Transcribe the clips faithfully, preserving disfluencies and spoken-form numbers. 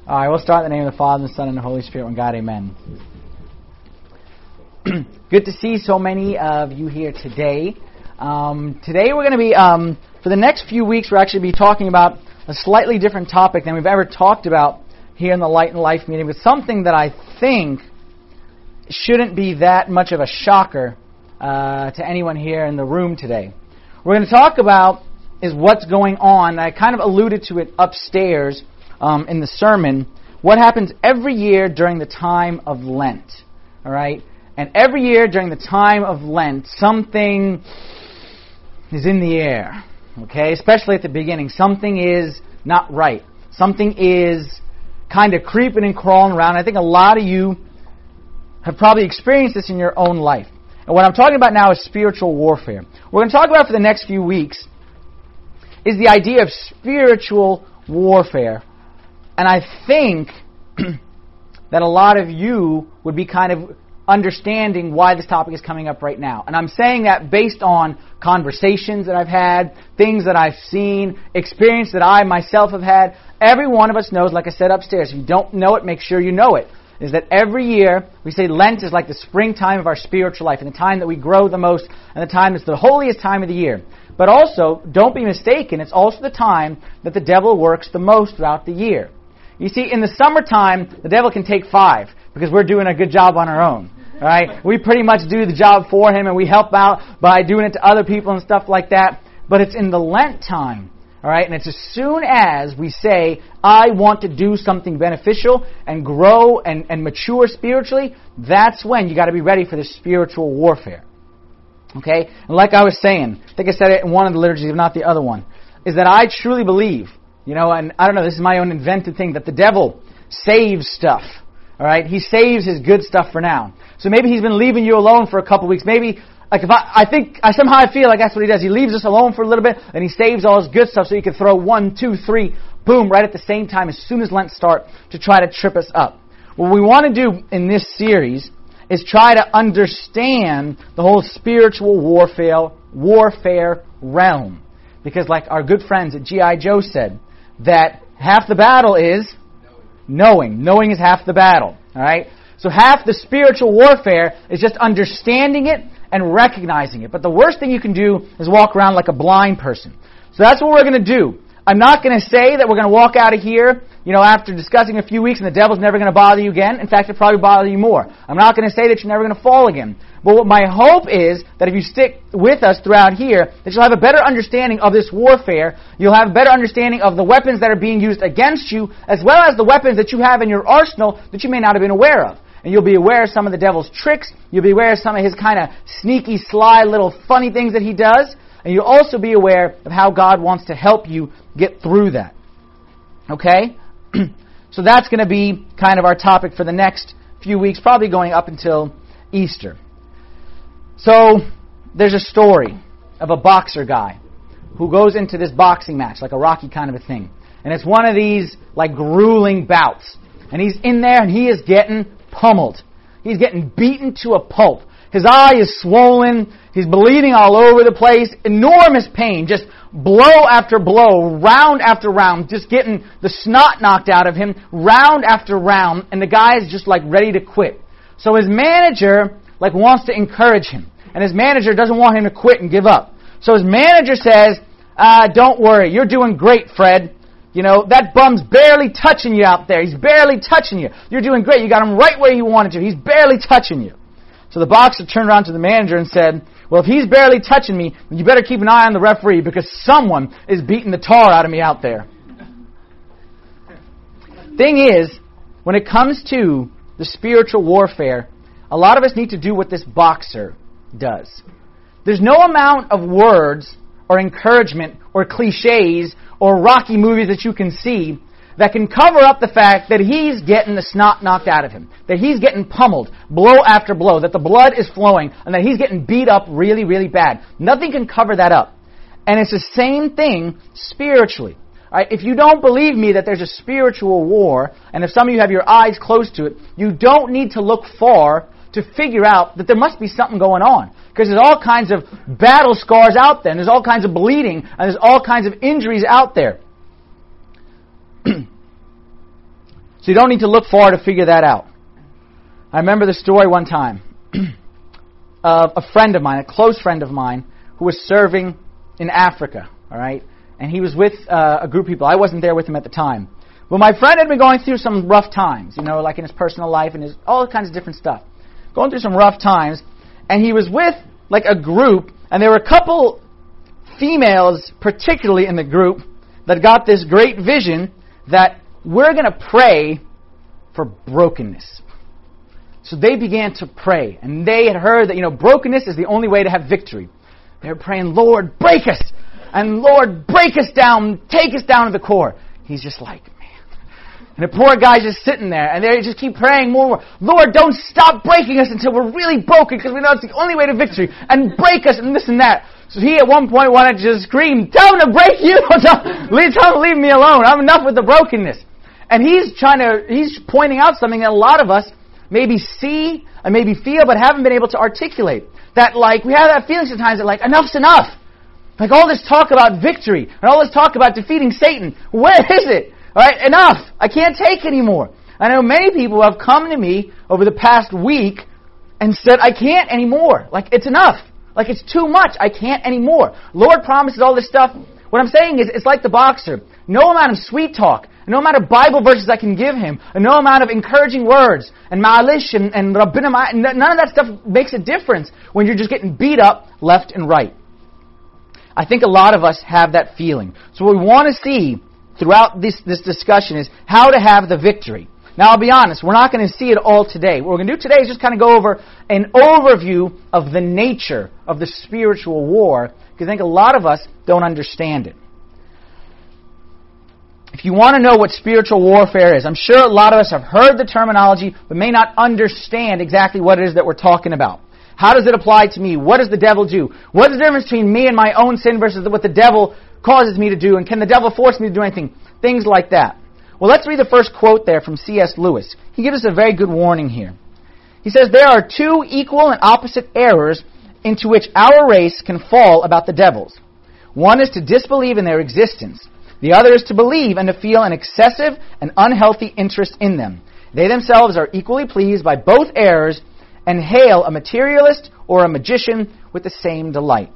All right, we'll start in the name of the Father, and the Son, and the Holy Spirit, one God, amen. Good to see so many of you here today. Um, today we're going to be, um, for the next few weeks, we're actually be talking about a slightly different topic than we've ever talked about here in the Light and Life meeting, but something that I think shouldn't be that much of a shocker uh, to anyone here in the room today. We're going to talk about is what's going on. I kind of alluded to it upstairs um, in the sermon. What happens every year during the time of Lent, all right? And every year during the time of Lent, something is in the air, okay? Especially at the beginning. Something is not right. Something is kind of creeping and crawling around. I think a lot of you have probably experienced this in your own life. And what I'm talking about now is spiritual warfare. We're going to talk about for the next few weeks is the idea of spiritual warfare. And I think that a lot of you would be kind of understanding why this topic is coming up right now. And I'm saying that based on conversations that I've had, things that I've seen, experience that I myself have had. Every one of us knows, like I said upstairs, if you don't know it, make sure you know it, is that every year we say Lent is like the springtime of our spiritual life, and the time that we grow the most, and the time that's the holiest time of the year. But also, don't be mistaken, it's also the time that the devil works the most throughout the year. You see, in the summertime, the devil can take five, because we're doing a good job on our own. All right? We pretty much do the job for him, and we help out by doing it to other people and stuff like that. But it's in the Lent time, all right? And it's as soon as we say, I want to do something beneficial and grow and, and mature spiritually, that's when you got to be ready for this spiritual warfare. Okay? And like I was saying, I think I said it in one of the liturgies, if not the other one, is that I truly believe, you know, and I don't know, this is my own invented thing, that the devil saves stuff. All right? He saves his good stuff for now. So maybe he's been leaving you alone for a couple weeks. Maybe, like if I, I think, I somehow I feel like that's what he does. He leaves us alone for a little bit, and he saves all his good stuff so he can throw one, two, three, boom, right at the same time as soon as Lent starts to try to trip us up. What we want to do in this series is try to understand the whole spiritual warfare, warfare realm. Because like our good friends at G I Joe said, that half the battle is knowing. Knowing is half the battle. All right? So half the spiritual warfare is just understanding it and recognizing it. But the worst thing you can do is walk around like a blind person. So that's what we're going to do. I'm not going to say that we're going to walk out of here, you know, after discussing a few weeks and the devil's never going to bother you again. In fact, it'll probably bother you more. I'm not going to say that you're never going to fall again. But what my hope is that if you stick with us throughout here, that you'll have a better understanding of this warfare. You'll have a better understanding of the weapons that are being used against you, as well as the weapons that you have in your arsenal that you may not have been aware of. And you'll be aware of some of the devil's tricks. You'll be aware of some of his kind of sneaky, sly, little funny things that he does. And you'll also be aware of how God wants to help you get through that. Okay? So that's going to be kind of our topic for the next few weeks, probably going up until Easter. So there's a story of a boxer guy who goes into this boxing match, like a Rocky kind of a thing. And it's one of these like grueling bouts. And he's in there and he is getting pummeled. He's getting beaten to a pulp. His eye is swollen. He's bleeding all over the place. Enormous pain. Just blow after blow, round after round. Just getting the snot knocked out of him, round after round. And the guy is just like ready to quit. So his manager like wants to encourage him. And his manager doesn't want him to quit and give up. So his manager says, uh, don't worry. You're doing great, Fred. You know, that bum's barely touching you out there. He's barely touching you. You're doing great. You got him right where you wanted to. He's barely touching you. So the boxer turned around to the manager and said, well, if he's barely touching me, then you better keep an eye on the referee because someone is beating the tar out of me out there. Thing is, when it comes to the spiritual warfare, a lot of us need to do what this boxer does. There's no amount of words or encouragement or cliches or Rocky movies that you can see that can cover up the fact that he's getting the snot knocked out of him, that he's getting pummeled, blow after blow, that the blood is flowing, and that he's getting beat up really, really bad. Nothing can cover that up. And it's the same thing spiritually. All right? If you don't believe me that there's a spiritual war, and if some of you have your eyes close to it, you don't need to look far to figure out that there must be something going on. Because there's all kinds of battle scars out there, and there's all kinds of bleeding, and there's all kinds of injuries out there. So you don't need to look far to figure that out. I remember the story one time of a friend of mine, a close friend of mine, who was serving in Africa, all right? And he was with uh, a group of people. I wasn't there with him at the time. But my friend had been going through some rough times, you know, like in his personal life and his all kinds of different stuff. Going through some rough times. And he was with, like, a group, and there were a couple females, particularly in the group, that got this great vision that we're going to pray for brokenness. So they began to pray, and they had heard that, you know, brokenness is the only way to have victory. They were praying, Lord, break us! And Lord, break us down, take us down to the core. He's just like, man. And the poor guy's just sitting there, and they just keep praying more and more. Lord, don't stop breaking us until we're really broken, because we know it's the only way to victory. And break us, and this and that. So he at one point wanted to just scream, tell him to break you! Tell him to leave me alone. I'm enough with the brokenness. And he's trying to, he's pointing out something that a lot of us maybe see and maybe feel, but haven't been able to articulate. That, like, we have that feeling sometimes that, like, enough's enough. Like, all this talk about victory, and all this talk about defeating Satan, where is it? All right, enough. I can't take anymore. I know many people have come to me over the past week and said, I can't anymore. Like, it's enough. Like, it's too much. I can't anymore. Lord promises all this stuff. What I'm saying is, it's like the boxer. No amount of sweet talk, no amount of Bible verses I can give him, and no amount of encouraging words, and ma'alish, and, and rabbina, none of that stuff makes a difference when you're just getting beat up left and right. I think a lot of us have that feeling. So what we want to see throughout this, this discussion is how to have the victory. Now, I'll be honest, we're not going to see it all today. What we're going to do today is just kind of go over an overview of the nature of the spiritual war, because I think a lot of us don't understand it. If you want to know what spiritual warfare is, I'm sure a lot of us have heard the terminology, but may not understand exactly what it is that we're talking about. How does it apply to me? What does the devil do? What is the difference between me and my own sin versus what the devil causes me to do? And can the devil force me to do anything? Things like that. Well, let's read the first quote there from C S Lewis. He gives us a very good warning here. He says, there are two equal and opposite errors into which our race can fall about the devils. One is to disbelieve in their existence. The other is to believe and to feel an excessive and unhealthy interest in them. They themselves are equally pleased by both errors and hail a materialist or a magician with the same delight.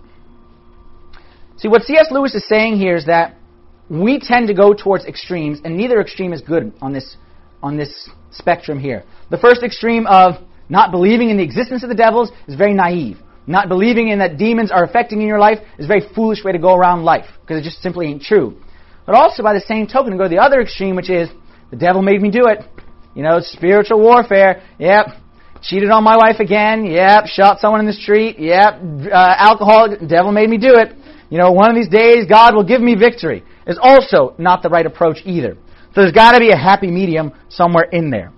See, what C S Lewis is saying here is that we tend to go towards extremes, and neither extreme is good on this on this spectrum here. The first extreme of not believing in the existence of the devils is very naive. Not believing in that demons are affecting in your life is a very foolish way to go around life, because it just simply ain't true. But also, by the same token, to go to the other extreme, which is, the devil made me do it. You know, spiritual warfare. Yep. Cheated on my wife again. Yep. Shot someone in the street. Yep. Uh, alcohol. The devil made me do it. You know, one of these days, God will give me victory. Is also not the right approach either. So there's got to be a happy medium somewhere in there.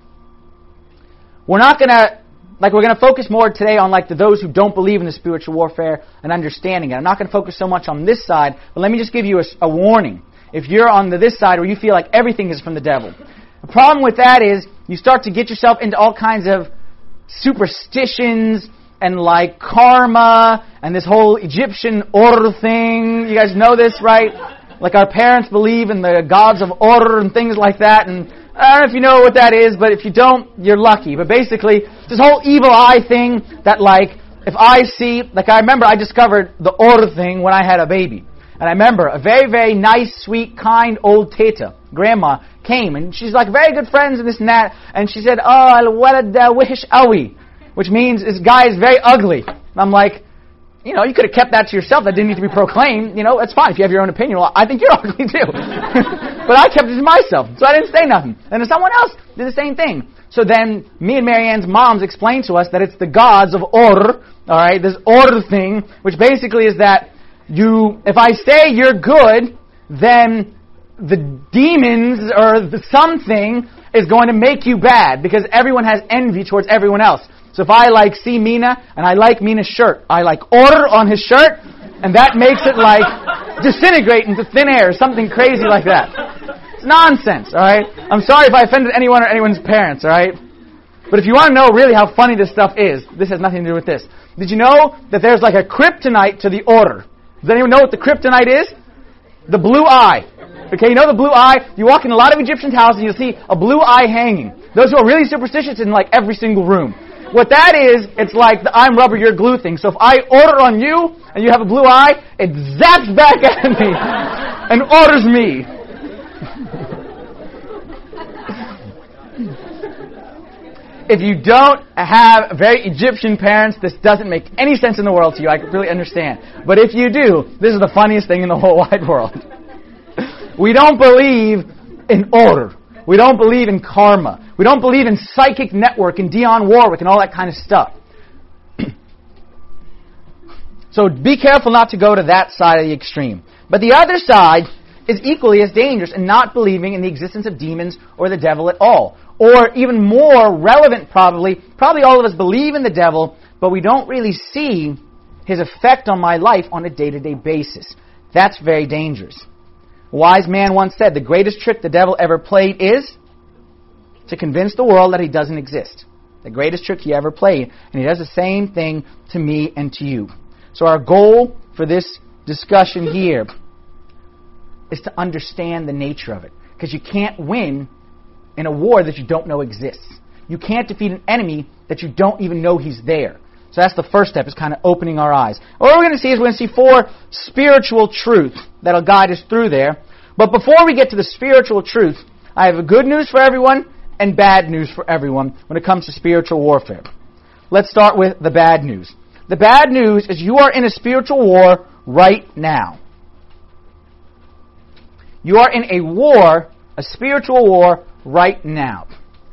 We're not going to, like we're going to focus more today on like the those who don't believe in the spiritual warfare and understanding it. I'm not going to focus so much on this side, but let me just give you a, a warning. If you're on the, this side where you feel like everything is from the devil. The problem with that is you start to get yourself into all kinds of superstitions and like karma and this whole Egyptian Or thing. You guys know this, right? Like our parents believe in the gods of Or and things like that. And I don't know if you know what that is, but if you don't, you're lucky. But basically, this whole evil eye thing that like, if I see, like I remember I discovered the Or thing when I had a baby. And I remember a very, very nice, sweet, kind old teta, grandma, came. And she's like very good friends and this and that. And she said, oh, al-walad wihish awi, which means this guy is very ugly. And I'm like, you know, you could have kept that to yourself. That didn't need to be proclaimed. You know, it's fine if you have your own opinion. Well, I think you're ugly too. But I kept it to myself, so I didn't say nothing. And then someone else did the same thing. So then me and Marianne's moms explained to us that it's the gods of Or, all right, this Or thing, which basically is that you, if I say you're good, then the demons or the something is going to make you bad because everyone has envy towards everyone else. So if I like see Mina and I like Mina's shirt, I like Or on his shirt, and that makes it like disintegrate into thin air or something crazy like that. It's nonsense, all right? I'm sorry if I offended anyone or anyone's parents, all right? But if you want to know really how funny this stuff is, this has nothing to do with this. Did you know that there's like a kryptonite to the Or? Does anyone know what the kryptonite is? The blue eye. Okay, you know the blue eye? You walk in a lot of Egyptian houses, you'll see a blue eye hanging. Those who are really superstitious in like every single room. What that is, it's like the I'm rubber, you're glue thing. So if I order on you and you have a blue eye, it zaps back at me and orders me. If you don't have very Egyptian parents, this doesn't make any sense in the world to you. I completely understand. But if you do, this is the funniest thing in the whole wide world. We don't believe in order. We don't believe in karma. We don't believe in psychic network and Dionne Warwick and all that kind of stuff. So be careful not to go to that side of the extreme. But the other side is equally as dangerous in not believing in the existence of demons or the devil at all. Or even more relevant probably, probably all of us believe in the devil, but we don't really see his effect on my life on a day-to-day basis. That's very dangerous. A wise man once said, the greatest trick the devil ever played is to convince the world that he doesn't exist. The greatest trick he ever played. And he does the same thing to me and to you. So our goal for this discussion here is to understand the nature of it. Because you can't win in a war that you don't know exists. You can't defeat an enemy that you don't even know he's there. So that's the first step, is kind of opening our eyes. What we're going to see is we're going to see four spiritual truths that will guide us through there. But before we get to the spiritual truth, I have good news for everyone and bad news for everyone when it comes to spiritual warfare. Let's start with the bad news. The bad news is you are in a spiritual war right now. You are in a war, a spiritual war right now.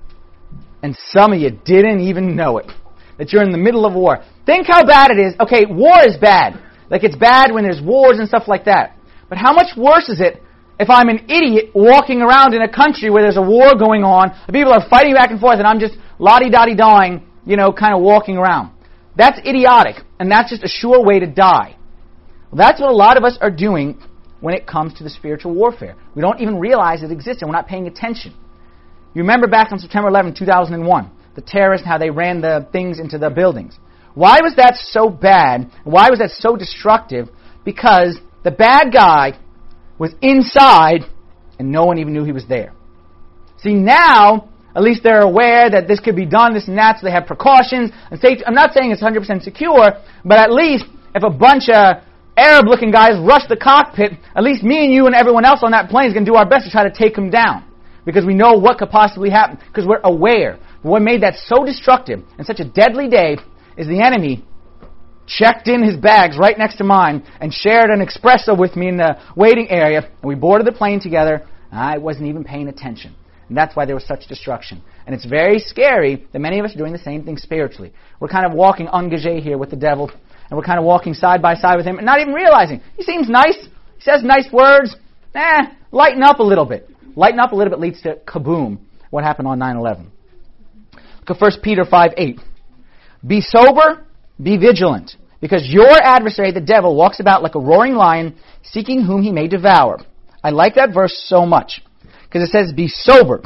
And some of you didn't even know it. That you're in the middle of a war. Think how bad it is. Okay, war is bad. Like it's bad when there's wars and stuff like that. But how much worse is it if I'm an idiot walking around in a country where there's a war going on, the people are fighting back and forth, and I'm just la-di-da-di-dawing, you know, kind of walking around. That's idiotic, and that's just a sure way to die. Well, that's what a lot of us are doing when it comes to the spiritual warfare. We don't even realize it exists, and we're not paying attention. You remember back on September eleventh, two thousand one, the terrorists, how they ran the things into the buildings. Why was that so bad? Why was that so destructive? Because the bad guy was inside, and no one even knew he was there. See, now, at least they're aware that this could be done, this and that, so they have precautions and safety. I'm not saying it's one hundred percent secure, but at least if a bunch of Arab-looking guys rush the cockpit, at least me and you and everyone else on that plane is going to do our best to try to take them down. Because we know what could possibly happen, because we're aware. But what made that so destructive and such a deadly day is the enemy checked in his bags right next to mine and shared an espresso with me in the waiting area, and we boarded the plane together, and I wasn't even paying attention. And that's why there was such destruction. And it's very scary that many of us are doing the same thing spiritually. We're kind of walking engagé here with the devil, and we're kind of walking side by side with him and not even realizing. He seems nice. He says nice words. Eh, lighten up a little bit. Lighten up a little bit leads to kaboom, what happened on nine eleven. Look at First Peter five eight. Be sober, be vigilant, because your adversary, the devil, walks about like a roaring lion, seeking whom he may devour. I like that verse so much, because it says be sober.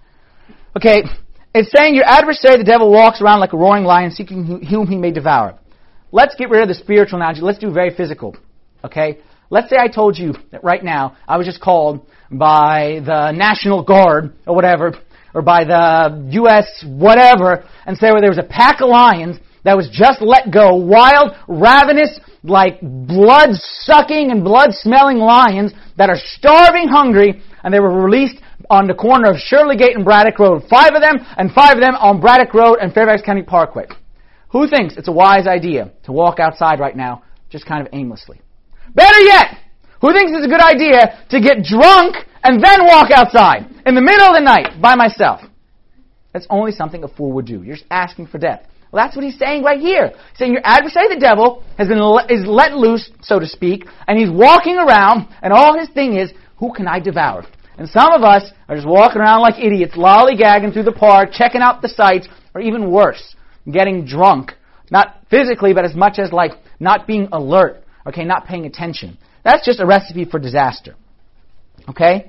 Okay, it's saying your adversary, the devil, walks around like a roaring lion, seeking whom he may devour. Let's get rid of the spiritual analogy. Let's do very physical. Okay? Let's say I told you that right now I was just called by the National Guard or whatever, or by the U S whatever, and say well, there was a pack of lions that was just let go, wild, ravenous, like blood-sucking and blood-smelling lions that are starving hungry, and they were released on the corner of Shirley Gate and Braddock Road. Five of them, and five of them on Braddock Road and Fairfax County Parkway. Who thinks it's a wise idea to walk outside right now just kind of aimlessly? Better yet, who thinks it's a good idea to get drunk and then walk outside in the middle of the night by myself? That's only something a fool would do. You're just asking for death. Well, that's what he's saying right here. He's saying your adversary, the devil, has been le- is let loose, so to speak, and he's walking around, and all his thing is, who can I devour? And some of us are just walking around like idiots, lollygagging through the park, checking out the sights, or even worse, getting drunk. Not physically, but as much as like not being alert, okay, not paying attention. That's just a recipe for disaster. Okay?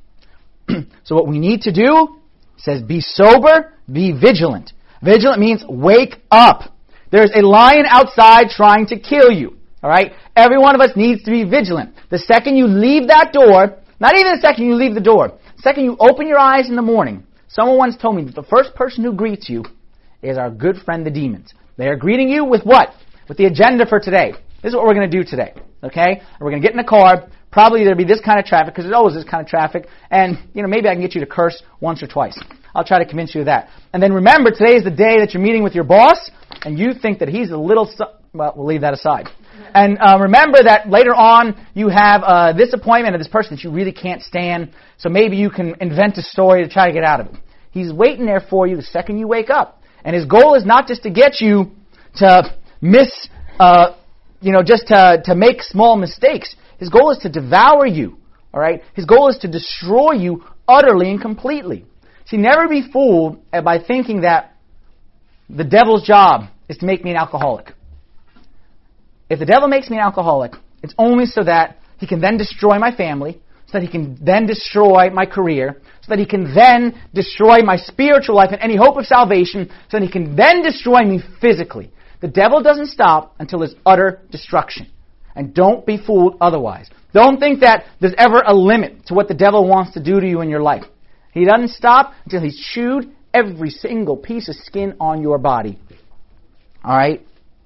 So what we need to do, it says, be sober, be vigilant. Vigilant means wake up. There's a lion outside trying to kill you. All right? Every one of us needs to be vigilant. The second you leave that door, Not even the second you leave the door. The second you open your eyes in the morning. Someone once told me that the first person who greets you is our good friend, the demons. They are greeting you with what? With the agenda for today. This is what we're going to do today. Okay? We're going to get in a car. Probably there'll be this kind of traffic, because there's always this kind of traffic. And, you know, maybe I can get you to curse once or twice. I'll try to convince you of that. And then remember, today is the day that you're meeting with your boss, and you think that he's a little... Su- well, we'll leave that aside. And uh, remember that later on you have uh, this appointment of this person that you really can't stand, so maybe you can invent a story to try to get out of it. He's waiting there for you the second you wake up. And his goal is not just to get you to miss, uh, you know, just to, to make small mistakes. His goal is to devour you, all right? His goal is to destroy you utterly and completely. See, never be fooled by thinking that the devil's job is to make me an alcoholic. If the devil makes me an alcoholic, it's only so that he can then destroy my family, so that he can then destroy my career, so that he can then destroy my spiritual life and any hope of salvation, so that he can then destroy me physically. The devil doesn't stop until his utter destruction. And don't be fooled otherwise. Don't think that there's ever a limit to what the devil wants to do to you in your life. He doesn't stop until he's chewed every single piece of skin on your body. All right?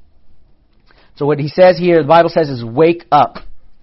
So what he says here, the Bible says, is wake up.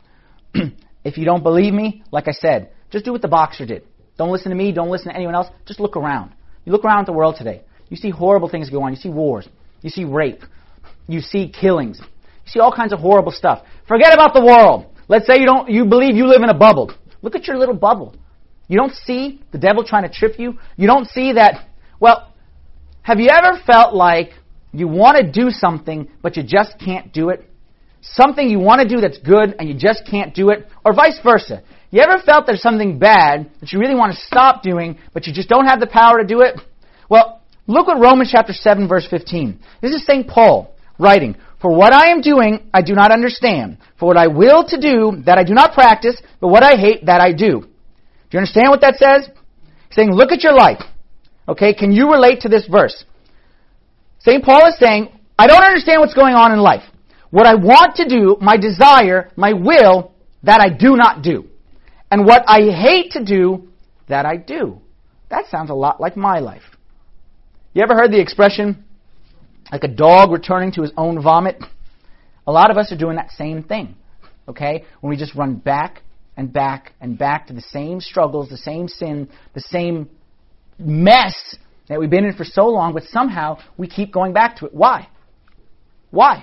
If you don't believe me, like I said, just do what the boxer did. Don't listen to me. Don't listen to anyone else. Just look around. You look around at the world today. You see horrible things go on. You see wars. You see rape. You see killings. You see all kinds of horrible stuff. Forget about the world. Let's say you don't. You believe you live in a bubble. Look at your little bubble. You don't see the devil trying to trip you. You don't see that. Well, have you ever felt like you want to do something, but you just can't do it? Something you want to do that's good, and you just can't do it? Or vice versa. You ever felt there's something bad that you really want to stop doing, but you just don't have the power to do it? Well, look what Romans chapter seven, verse fifteen. This is Saint Paul writing. For what I am doing, I do not understand. For what I will to do, that I do not practice, but what I hate, that I do. Do you understand what that says? He's saying, look at your life. Okay, can you relate to this verse? Saint Paul is saying, I don't understand what's going on in life. What I want to do, my desire, my will, that I do not do. And what I hate to do, that I do. That sounds a lot like my life. You ever heard the expression, like a dog returning to his own vomit? A lot of us are doing that same thing. Okay? When we just run back and back and back to the same struggles, the same sin, the same mess that we've been in for so long, but somehow we keep going back to it. Why? Why?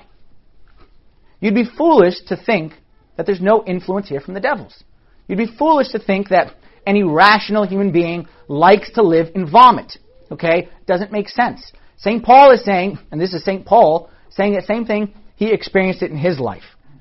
You'd be foolish to think that there's no influence here from the devils. You'd be foolish to think that any rational human being likes to live in vomit. Okay? Doesn't make sense. Saint Paul is saying, and this is Saint Paul, saying the same thing, he experienced it in his life.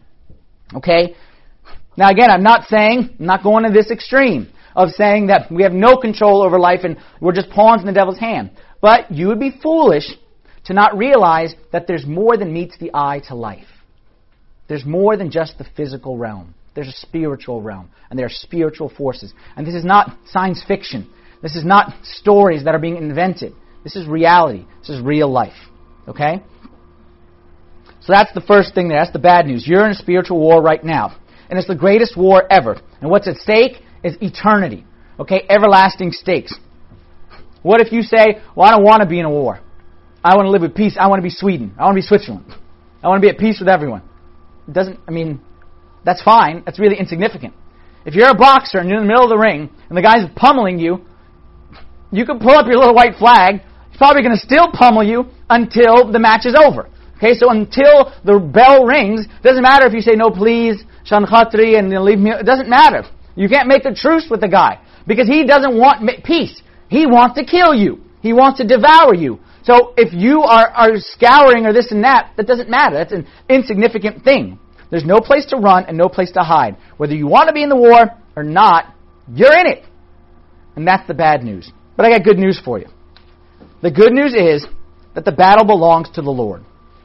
Okay? Now again, I'm not saying, I'm not going to this extreme of saying that we have no control over life and we're just pawns in the devil's hand. But you would be foolish to not realize that there's more than meets the eye to life. There's more than just the physical realm. There's a spiritual realm, and there are spiritual forces. And this is not science fiction. This is not stories that are being invented. This is reality. This is real life. Okay? So that's the first thing there. That's the bad news. You're in a spiritual war right now. And it's the greatest war ever. And what's at stake is eternity. Okay? Everlasting stakes. What if you say, well, I don't want to be in a war. I want to live with peace. I want to be Sweden. I want to be Switzerland. I want to be at peace with everyone. It doesn't, I mean, that's fine. That's really insignificant. If you're a boxer and you're in the middle of the ring and the guy's pummeling you, you can pull up your little white flag. He's probably going to still pummel you until the match is over. Okay, so until the bell rings, it doesn't matter if you say, no, please, Shan Khatri, and leave me. It doesn't matter. You can't make a truce with the guy because he doesn't want peace. He wants to kill you. He wants to devour you. So if you are, are scouring or this and that, that doesn't matter. That's an insignificant thing. There's no place to run and no place to hide. Whether you want to be in the war or not, you're in it. And that's the bad news. But I got good news for you. The good news is that the battle belongs to the Lord.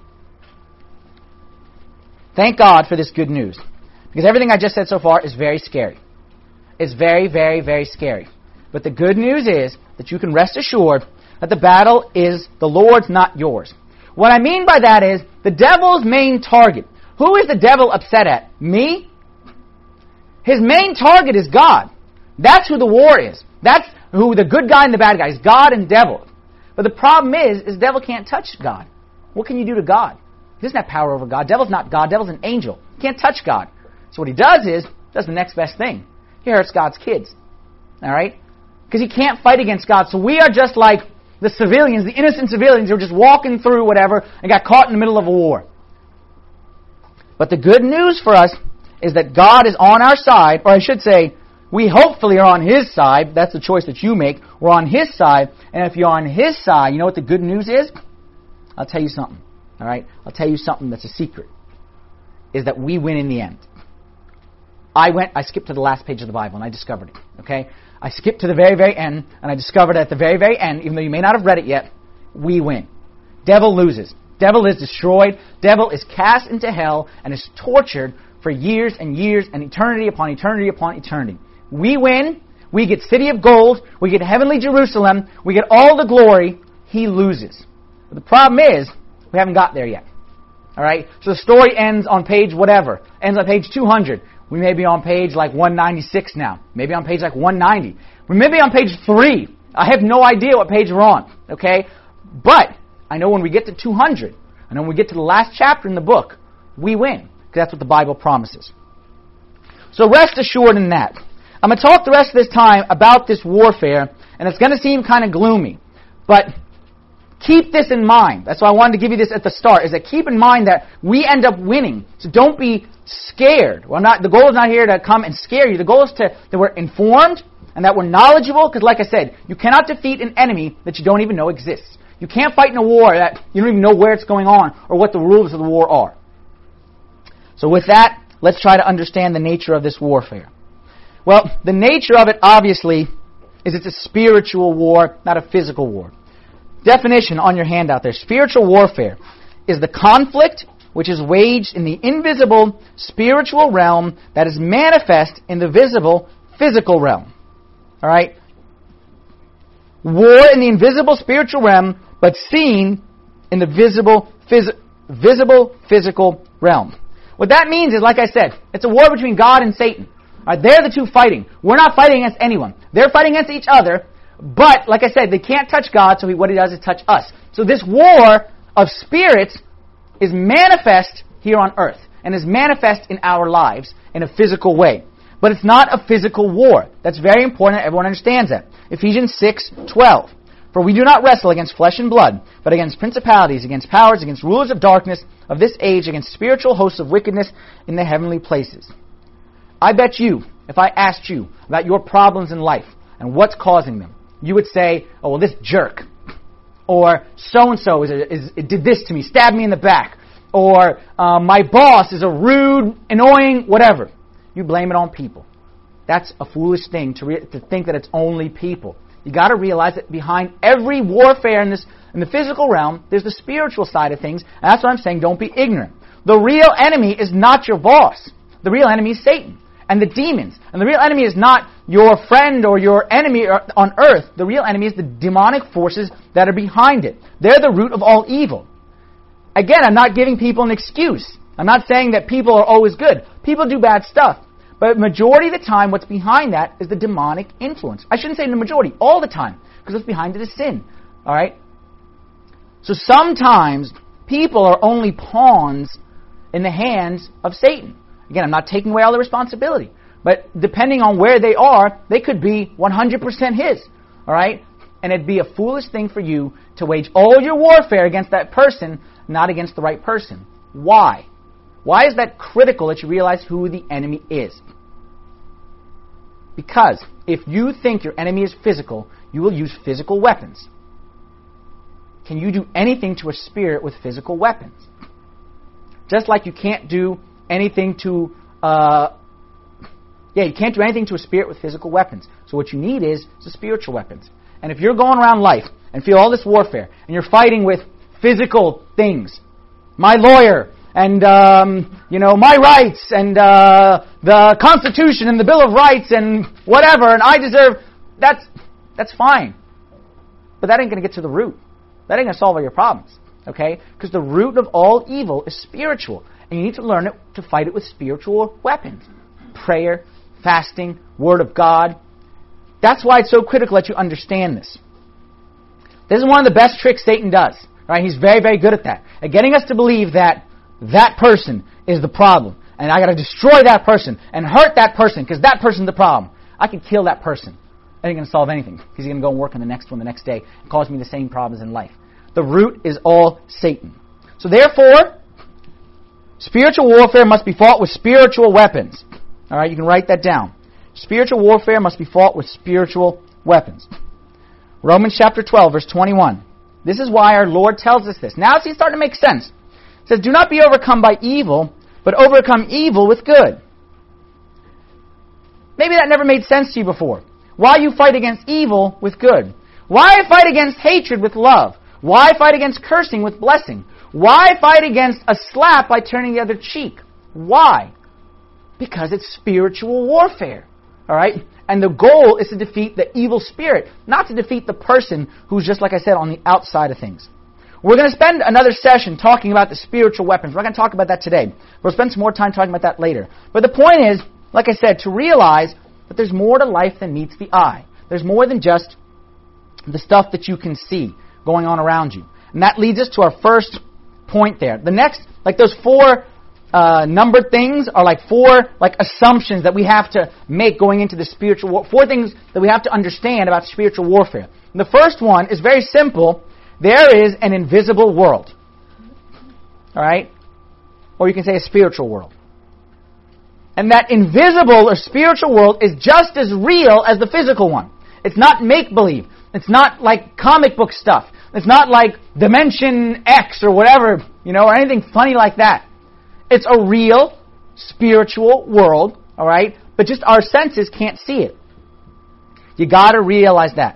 Thank God for this good news. Because everything I just said so far is very scary. It's very, very, very scary. But the good news is that you can rest assured that the battle is the Lord's, not yours. What I mean by that is the devil's main target. Who is the devil upset at? Me? His main target is God. That's who the war is. That's who the good guy and the bad guy is, God and devil. But the problem is, is the devil can't touch God. What can you do to God? He doesn't have power over God. Devil's not God. Devil's an angel. He can't touch God. So what he does is, does the next best thing. He hurts God's kids. All right? Because he can't fight against God. So we are just like the civilians, the innocent civilians who are just walking through whatever and got caught in the middle of a war. But the good news for us is that God is on our side, or I should say, we hopefully are on His side. That's the choice that you make. We're on His side. And if you're on His side, you know what the good news is? I'll tell you something. All right? I'll tell you something that's a secret. Is that we win in the end. I went, I skipped to the last page of the Bible and I discovered it. Okay? I skipped to the very, very end and I discovered at the very, very end, even though you may not have read it yet, we win. Devil loses. Devil is destroyed. Devil is cast into hell and is tortured for years and years and eternity upon eternity upon eternity. We win. We get city of gold. We get heavenly Jerusalem. We get all the glory. He loses. But the problem is, we haven't got there yet. All right? So the story ends on page whatever. Ends on page two hundred. We may be on page like one ninety-six now. Maybe on page like one ninety. We may be on page three. I have no idea what page we're on. Okay? But I know when we get to two hundred, I know when we get to the last chapter in the book, we win. Because that's what the Bible promises. So rest assured in that. I'm going to talk the rest of this time about this warfare, and it's going to seem kind of gloomy. But keep this in mind. That's why I wanted to give you this at the start, is that keep in mind that we end up winning. So don't be scared. Well, not, the goal is not here to come and scare you. The goal is to, that we're informed and that we're knowledgeable, because like I said, you cannot defeat an enemy that you don't even know exists. You can't fight in a war that you don't even know where it's going on or what the rules of the war are. So with that, let's try to understand the nature of this warfare. Well, the nature of it, obviously, is it's a spiritual war, not a physical war. Definition on your handout there. Spiritual warfare is the conflict which is waged in the invisible spiritual realm that is manifest in the visible physical realm. All right? War in the invisible spiritual realm, but seen in the visible, phys- visible physical realm. What that means is, like I said, it's a war between God and Satan. All right, they're the two fighting. We're not fighting against anyone. They're fighting against each other, but, like I said, they can't touch God, so he, what he does is touch us. So this war of spirits is manifest here on earth, and is manifest in our lives in a physical way. But it's not a physical war. That's very important that everyone understands that. Ephesians six twelve. For we do not wrestle against flesh and blood, but against principalities, against powers, against rulers of darkness of this age, against spiritual hosts of wickedness in the heavenly places. I bet you, if I asked you about your problems in life and what's causing them, you would say, oh, well, this jerk. Or so-and-so is, a, is did this to me, stabbed me in the back. Or uh, my boss is a rude, annoying, whatever. You blame it on people. That's a foolish thing to, re- to think that it's only people. You got to realize that behind every warfare in this in the physical realm, there's the spiritual side of things. And that's what I'm saying. Don't be ignorant. The real enemy is not your boss. The real enemy is Satan and the demons. And the real enemy is not your friend or your enemy on earth. The real enemy is the demonic forces that are behind it. They're the root of all evil. Again, I'm not giving people an excuse. I'm not saying that people are always good. People do bad stuff. But majority of the time, what's behind that is the demonic influence. I shouldn't say the majority, all the time. Because what's behind it is sin. All right? So sometimes people are only pawns in the hands of Satan. Again, I'm not taking away all the responsibility. But depending on where they are, they could be one hundred percent his. All right? And it'd be a foolish thing for you to wage all your warfare against that person, not against the right person. Why? Why is that critical that you realize who the enemy is? Because if you think your enemy is physical, you will use physical weapons. Can you do anything to a spirit with physical weapons? Just like you can't do anything to, uh, yeah, you can't do anything to a spirit with physical weapons. So what you need is the spiritual weapons. And if you're going around life and feel all this warfare, and you're fighting with physical things, my lawyer, and, um, you know, my rights, and uh, the Constitution, and the Bill of Rights, and whatever, and I deserve, that's that's fine. But that ain't going to get to the root. That ain't going to solve all your problems, okay? Because the root of all evil is spiritual, and you need to learn it to fight it with spiritual weapons. Prayer, fasting, Word of God. That's why it's so critical that you understand this. This is one of the best tricks Satan does. Right? He's very, very good at that. At getting us to believe that that person is the problem. And I got to destroy that person and hurt that person because that person's the problem. I can kill that person. I ain't going to solve anything because he's going to go and work on the next one the next day and cause me the same problems in life. The root is all Satan. So therefore, spiritual warfare must be fought with spiritual weapons. All right, you can write that down. Spiritual warfare must be fought with spiritual weapons. Romans chapter twelve, verse twenty-one. This is why our Lord tells us this. Now it's starting to make sense. It says, do not be overcome by evil, but overcome evil with good. Maybe that never made sense to you before. Why you fight against evil with good? Why fight against hatred with love? Why fight against cursing with blessing? Why fight against a slap by turning the other cheek? Why? Because it's spiritual warfare. All right? And the goal is to defeat the evil spirit, not to defeat the person who's just, like I said, on the outside of things. We're going to spend another session talking about the spiritual weapons. We're not going to talk about that today. We'll spend some more time talking about that later. But the point is, like I said, to realize that there's more to life than meets the eye. There's more than just the stuff that you can see going on around you. And that leads us to our first point there. The next, like those four uh, numbered things are like four like assumptions that we have to make going into the spiritual war. Four things that we have to understand about spiritual warfare. And the first one is very simple. There is an invisible world. All right? Or you can say a spiritual world. And that invisible or spiritual world is just as real as the physical one. It's not make-believe. It's not like comic book stuff. It's not like Dimension X or whatever, you know, or anything funny like that. It's a real spiritual world, all right? But just our senses can't see it. You got to realize that.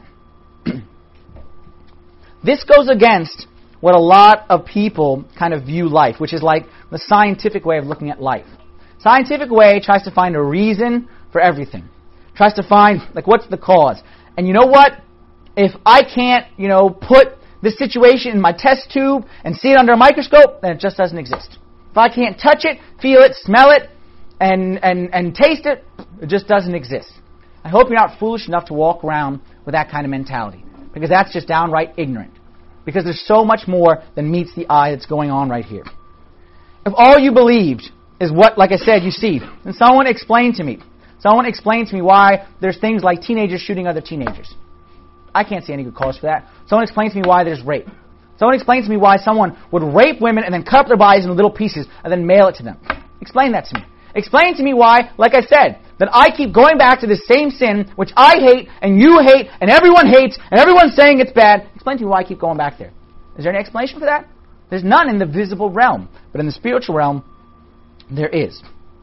This goes against what a lot of people kind of view life, which is like the scientific way of looking at life. Scientific way tries to find a reason for everything. Tries to find, like, what's the cause? And you know what? If I can't, you know, put this situation in my test tube and see it under a microscope, then it just doesn't exist. If I can't touch it, feel it, smell it, and, and, and taste it, it just doesn't exist. I hope you're not foolish enough to walk around with that kind of mentality, because that's just downright ignorant. Because there's so much more than meets the eye that's going on right here. If all you believed is what, like I said, you see, then someone explain to me. Someone explain to me why there's things like teenagers shooting other teenagers. I can't see any good cause for that. Someone explain to me why there's rape. Someone explain to me why someone would rape women and then cut up their bodies into little pieces and then mail it to them. Explain that to me. Explain to me why, like I said, that I keep going back to the same sin which I hate and you hate and everyone hates and everyone's saying it's bad. Explain to me why I keep going back there. Is there any explanation for that? There's none in the visible realm, but in the spiritual realm, there is.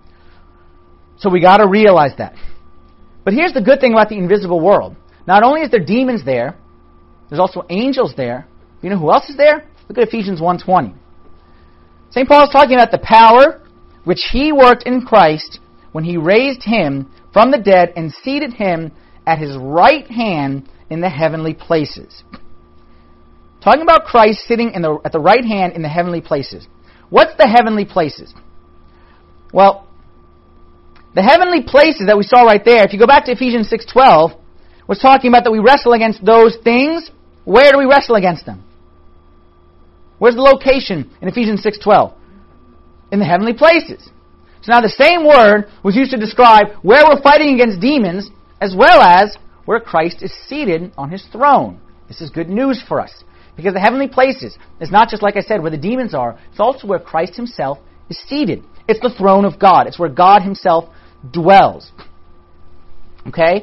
So we got to realize that. But here's the good thing about the invisible world. Not only is there demons there, there's also angels there. You know who else is there? Look at Ephesians one twenty. Saint Paul is talking about the power which he worked in Christ when he raised him from the dead and seated him at his right hand in the heavenly places. Talking about Christ sitting in the, at the right hand in the heavenly places. What's the heavenly places? Well, the heavenly places that we saw right there, if you go back to Ephesians six twelve, was talking about that we wrestle against those things. Where do we wrestle against them? Where's the location in Ephesians six twelve? In the heavenly places. So now the same word was used to describe where we're fighting against demons as well as where Christ is seated on his throne. This is good news for us. Because the heavenly places is not just, like I said, where the demons are. It's also where Christ himself is seated. It's the throne of God. It's where God himself dwells. Okay?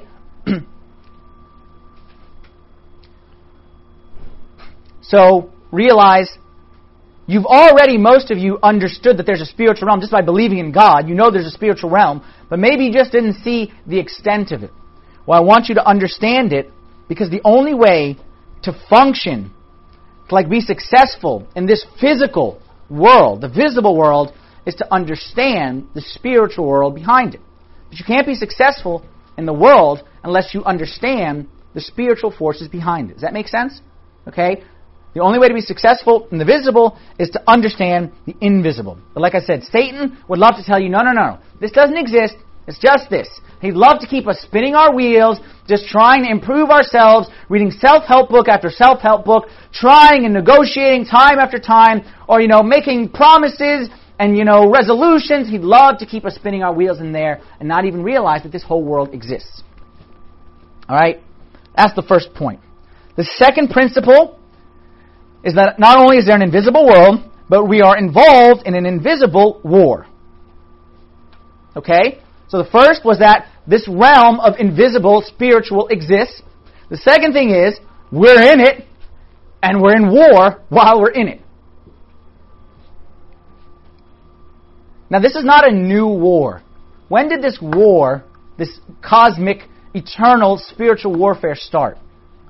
So, realize you've already, most of you, understood that there's a spiritual realm just by believing in God. You know there's a spiritual realm, but maybe you just didn't see the extent of it. Well, I want you to understand it, because the only way to function, to like be successful in this physical world, the visible world, is to understand the spiritual world behind it. But you can't be successful in the world unless you understand the spiritual forces behind it. Does that make sense? Okay? The only way to be successful in the visible is to understand the invisible. But like I said, Satan would love to tell you, no, no, no, this doesn't exist. It's just this. He'd love to keep us spinning our wheels, just trying to improve ourselves, reading self-help book after self-help book, trying and negotiating time after time, or, you know, making promises and, you know, resolutions. He'd love to keep us spinning our wheels in there and not even realize that this whole world exists. All right? That's the first point. The second principle is that not only is there an invisible world, but we are involved in an invisible war. Okay? So the first was that this realm of invisible spiritual exists. The second thing is, we're in it, and we're in war while we're in it. Now this is not a new war. When did this war, this cosmic, eternal, spiritual warfare start?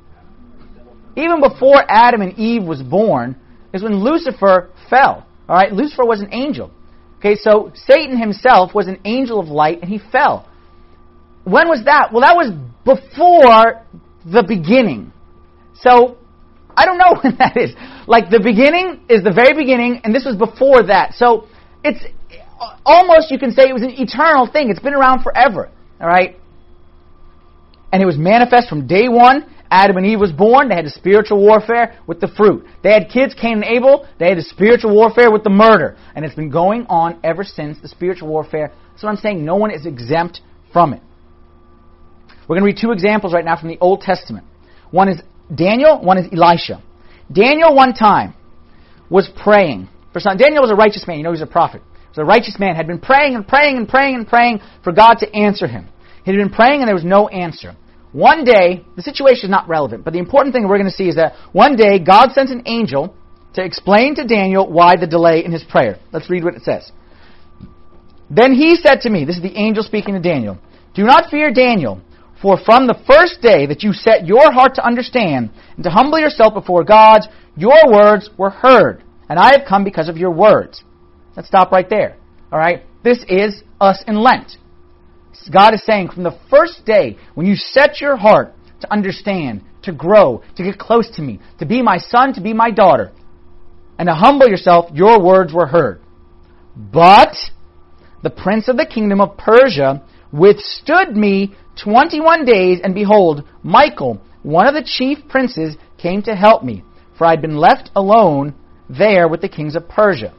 Even before Adam and Eve was born, is when Lucifer fell. All right, Lucifer was an angel. Okay, so Satan himself was an angel of light, and he fell. When was that? Well, that was before the beginning. So, I don't know when that is. Like, the beginning is the very beginning, and this was before that. So, it's almost, you can say, it was an eternal thing. It's been around forever. All right? And it was manifest from day one. Adam and Eve was born, they had the spiritual warfare with the fruit. They had kids, Cain and Abel, they had the spiritual warfare with the murder. And it's been going on ever since, the spiritual warfare. So I'm saying no one is exempt from it. We're going to read two examples right now from the Old Testament. One is Daniel, one is Elisha. Daniel one time was praying for something. Daniel was a righteous man, you know he was a prophet. He was a righteous man, had been praying and praying and praying and praying for God to answer him. He had been praying and there was no answer. One day, the situation is not relevant, but the important thing we're going to see is that one day God sent an angel to explain to Daniel why the delay in his prayer. Let's read what it says. Then he said to me, this is the angel speaking to Daniel, "Do not fear, Daniel, for from the first day that you set your heart to understand and to humble yourself before God, your words were heard, and I have come because of your words." Let's stop right there. All right? This is us in Lent. God is saying, from the first day, when you set your heart to understand, to grow, to get close to me, to be my son, to be my daughter, and to humble yourself, your words were heard. But the prince of the kingdom of Persia withstood me twenty-one days, and behold, Michael, one of the chief princes, came to help me, for I had been left alone there with the kings of Persia.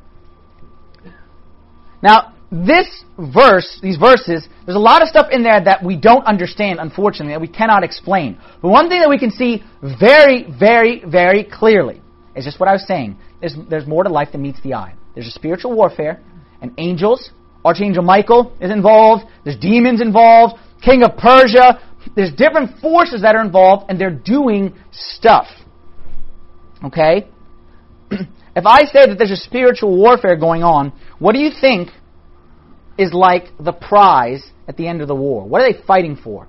Now, this verse, these verses, there's a lot of stuff in there that we don't understand, unfortunately, that we cannot explain. But one thing that we can see very, very, very clearly is just what I was saying. There's, there's more to life than meets the eye. There's a spiritual warfare, and angels, Archangel Michael is involved, there's demons involved, King of Persia, there's different forces that are involved, and they're doing stuff. Okay? If I say that there's a spiritual warfare going on, what do you think is like the prize at the end of the war? What are they fighting for?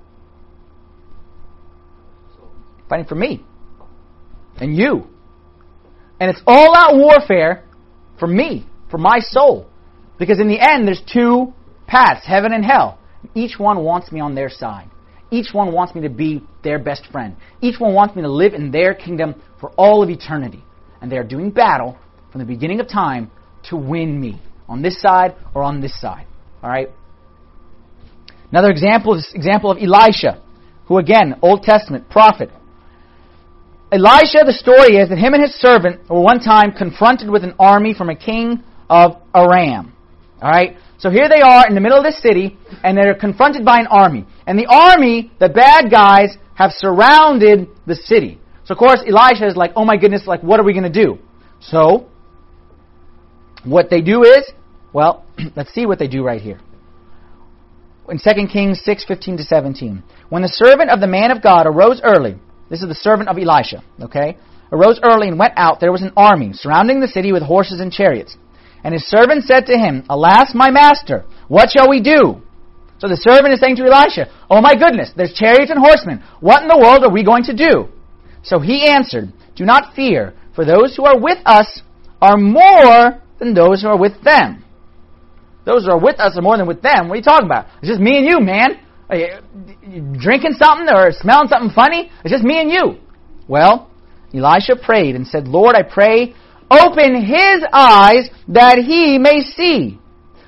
Fighting for me. And you. And it's all out warfare for me, for my soul. Because in the end, there's two paths, heaven and hell. Each one wants me on their side. Each one wants me to be their best friend. Each one wants me to live in their kingdom for all of eternity. And they are doing battle from the beginning of time to win me. On this side or on this side. All right? Another example is example of Elisha, who again, Old Testament, prophet. Elisha, the story is that him and his servant were one time confronted with an army from a king of Aram. All right? So here they are in the middle of this city, and they're confronted by an army. And the army, the bad guys, have surrounded the city. So of course, Elisha is like, oh my goodness, like what are we going to do? So, what they do is, well, let's see what they do right here. In Second Kings six, fifteen to seventeen. When the servant of the man of God arose early, this is the servant of Elisha, okay? Arose early and went out, there was an army surrounding the city with horses and chariots. And his servant said to him, "Alas, my master, what shall we do?" So the servant is saying to Elisha, "Oh my goodness, there's chariots and horsemen. What in the world are we going to do?" So he answered, "Do not fear, for those who are with us are more than those who are with them." Those who are with us are more than with them. What are you talking about? It's just me and you, man. Are you, you drinking something or smelling something funny? It's just me and you. Well, Elisha prayed and said, "Lord, I pray, open his eyes that he may see."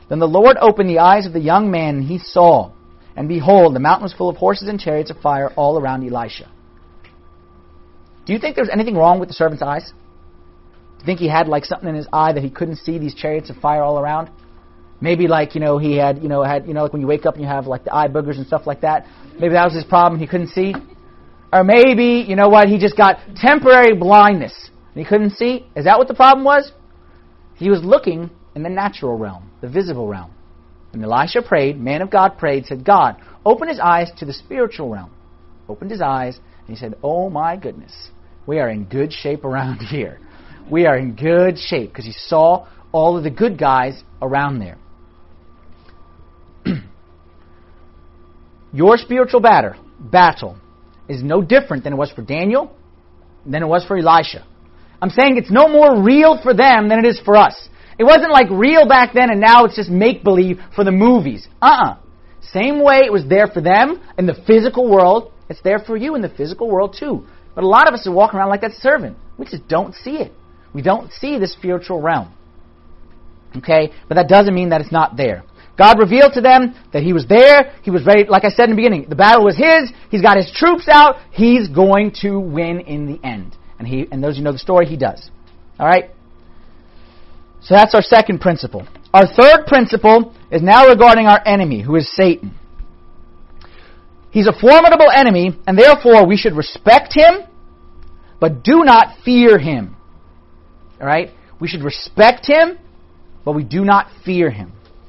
Then the Lord opened the eyes of the young man, and he saw. And behold, the mountain was full of horses and chariots of fire all around Elisha. Do you think there's anything wrong with the servant's eyes? Do you think he had like something in his eye that he couldn't see these chariots of fire all around? Maybe like, you know, he had, you know, had, you know, like when you wake up and you have like the eye boogers and stuff like that. Maybe that was his problem, he couldn't see. Or maybe, you know what, he just got temporary blindness and he couldn't see. Is that what the problem was? He was looking in the natural realm, the visible realm. And Elisha prayed, man of God prayed, said, God, open his eyes to the spiritual realm. Opened his eyes, and he said, oh my goodness, we are in good shape around here. We are in good shape, because he saw all of the good guys around there. Your spiritual batter, battle is no different than it was for Daniel, than it was for Elisha. I'm saying it's no more real for them than it is for us. It wasn't like real back then and now it's just make-believe for the movies. Uh-uh. Same way it was there for them in the physical world, it's there for you in the physical world too. But a lot of us are walking around like that servant. We just don't see it. We don't see the spiritual realm. Okay? But that doesn't mean that it's not there. God revealed to them that He was there. He was ready. Like I said in the beginning, the battle was His. He's got His troops out. He's going to win in the end. And he, and those who know the story, He does. All right? So that's our second principle. Our third principle is now regarding our enemy, who is Satan. He's a formidable enemy, and therefore we should respect him, but do not fear him. All right? We should respect him, but we do not fear him.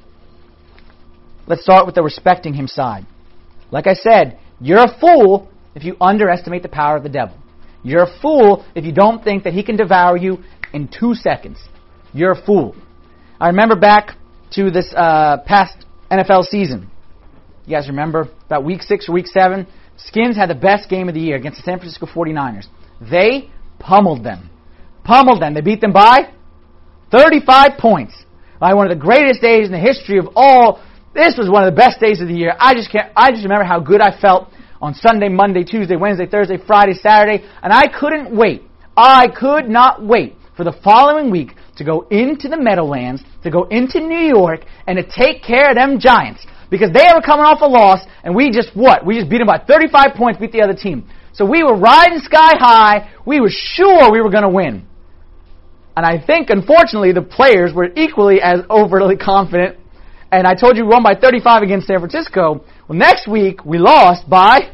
Let's start with the respecting him side. Like I said, you're a fool if you underestimate the power of the devil. You're a fool if you don't think that he can devour you in two seconds. You're a fool. I remember back to this uh, past N F L season. You guys remember? About week six or week seven, Skins had the best game of the year against the San Francisco forty-niners. They pummeled them. Pummeled them. They beat them by thirty-five points. By one of the greatest days in the history of all. This was one of the best days of the year. I just can't. I just remember how good I felt on Sunday, Monday, Tuesday, Wednesday, Thursday, Friday, Saturday, and I couldn't wait. I could not wait for the following week to go into the Meadowlands, to go into New York, and to take care of them Giants. Because they were coming off a loss, and we just, what? We just beat them by thirty-five points, beat the other team. So we were riding sky high. We were sure we were going to win. And I think, unfortunately, the players were equally as overly confident. And I told you we won by thirty-five against San Francisco. Well, next week, we lost by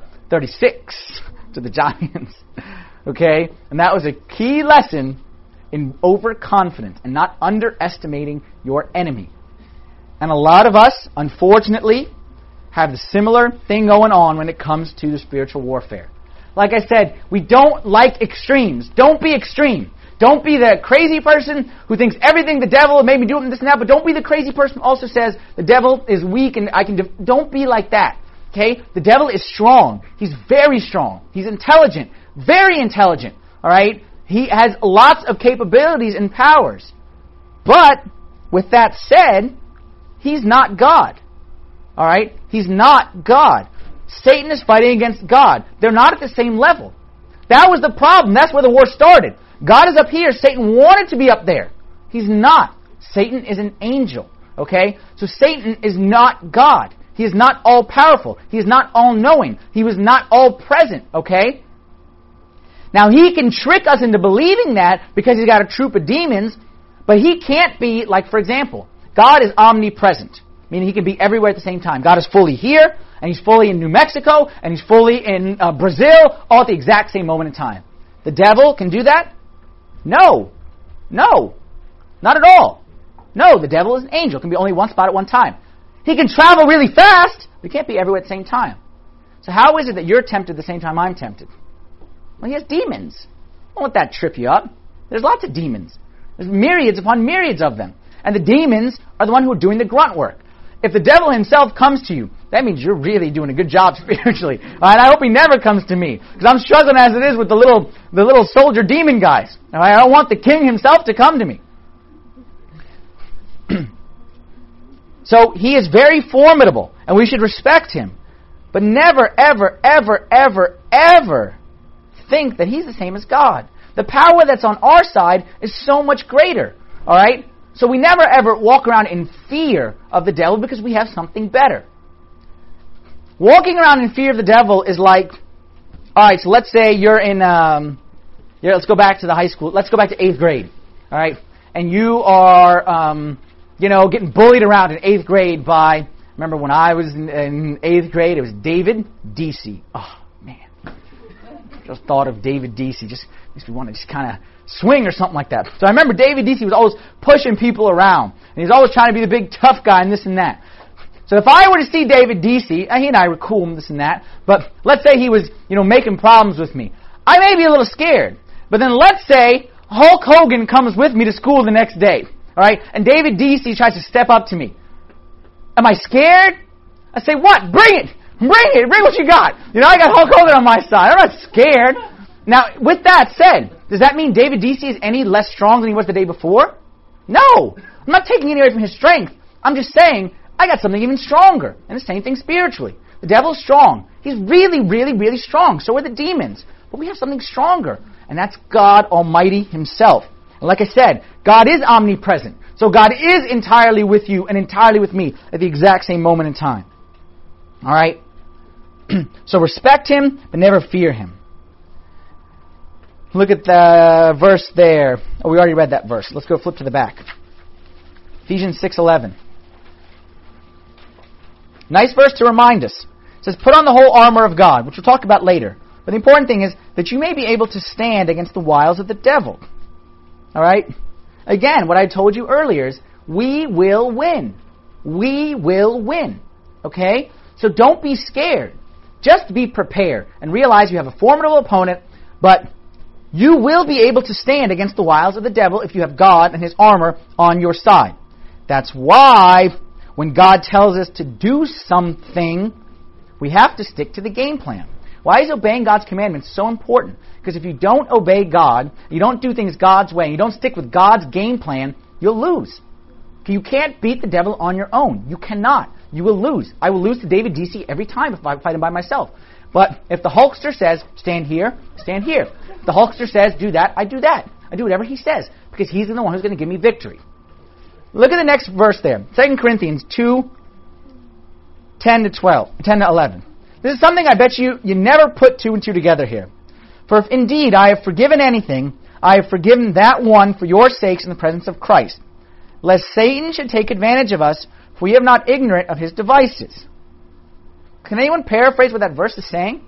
thirty-six to the Giants. Okay? And that was a key lesson in overconfidence and not underestimating your enemy. And a lot of us, unfortunately, have the similar thing going on when it comes to the spiritual warfare. Like I said, we don't like extremes. Don't be extreme. Don't be the crazy person who thinks everything the devil made me do this and that, but don't be the crazy person who also says the devil is weak and I can... Def- don't be like that. Okay? The devil is strong. He's very strong. He's intelligent. Very intelligent. All right? He has lots of capabilities and powers. But, with that said, he's not God. All right? He's not God. Satan is fighting against God. They're not at the same level. That was the problem. That's where the war started. God is up here. Satan wanted to be up there. He's not. Satan is an angel. Okay? So Satan is not God. He is not all-powerful. He is not all-knowing. He was not all-present. Okay? Now, he can trick us into believing that because he's got a troop of demons, but he can't be, like, for example, God is omnipresent, meaning he can be everywhere at the same time. God is fully here, and he's fully in New Mexico, and he's fully in uh, Brazil, all at the exact same moment in time. The devil can do that? No. No. Not at all. No, the devil is an angel. Can be only one spot at one time. He can travel really fast, but he can't be everywhere at the same time. So how is it that you're tempted at the same time I'm tempted? Well, he has demons. Don't let that trip you up. There's lots of demons. There's myriads upon myriads of them. And the demons are the one who are doing the grunt work. If the devil himself comes to you, that means you're really doing a good job spiritually. And I hope he never comes to me, because I'm struggling as it is with the little the little soldier demon guys. I don't want the king himself to come to me. So he is very formidable, and we should respect him. But never, ever, ever, ever, ever think that he's the same as God. The power that's on our side is so much greater. All right? So we never ever walk around in fear of the devil because we have something better. Walking around in fear of the devil is like, all right, so let's say you're in, um, yeah, let's go back to the high school. Let's go back to eighth grade, all right? And you are, um, you know, getting bullied around in eighth grade by, remember when I was in, in eighth grade, it was David Deasy. Oh, man. Just thought of David Deasy. Just makes me want to just kind of swing or something like that. So I remember David Deasy was always pushing people around. And he's always trying to be the big tough guy and this and that. So if I were to see David Deasy, he and I were cool and this and that, but let's say he was, you know, making problems with me. I may be a little scared. But then let's say Hulk Hogan comes with me to school the next day. All right? And David Deasy tries to step up to me. Am I scared? I say, what? Bring it! Bring it! Bring what you got! You know, I got Hulk Hogan on my side. I'm not scared. Now, with that said, does that mean David Deasy is any less strong than he was the day before? No! I'm not taking any away from his strength. I'm just saying, I got something even stronger. And the same thing spiritually. The devil's strong. He's really, really, really strong. So are the demons. But we have something stronger. And that's God Almighty Himself. And like I said, God is omnipresent. So God is entirely with you and entirely with me at the exact same moment in time. All right? So respect Him, but never fear Him. Look at the verse there. Oh, we already read that verse. Let's go flip to the back. Ephesians six eleven. Nice verse to remind us. It says, put on the whole armor of God, which we'll talk about later. But the important thing is that you may be able to stand against the wiles of the devil. All right? Again, what I told you earlier is we will win. We will win. Okay? So don't be scared. Just be prepared and realize you have a formidable opponent, but you will be able to stand against the wiles of the devil if you have God and His armor on your side. That's why when God tells us to do something, we have to stick to the game plan. Why is obeying God's commandments so important? Because if you don't obey God, you don't do things God's way, you don't stick with God's game plan, you'll lose. You can't beat the devil on your own. You cannot. You will lose. I will lose to David Deasy every time if I fight him by myself. But if the Hulkster says, stand here, stand here. If the Hulkster says, do that, I do that. I do whatever he says. Because he's the one who's going to give me victory. Look at the next verse there. Second Corinthians two, ten to twelve, ten to eleven. This is something I bet you you never put two and two together here. For if indeed I have forgiven anything, I have forgiven that one for your sakes in the presence of Christ, lest Satan should take advantage of us, for we are not ignorant of his devices. Can anyone paraphrase what that verse is saying?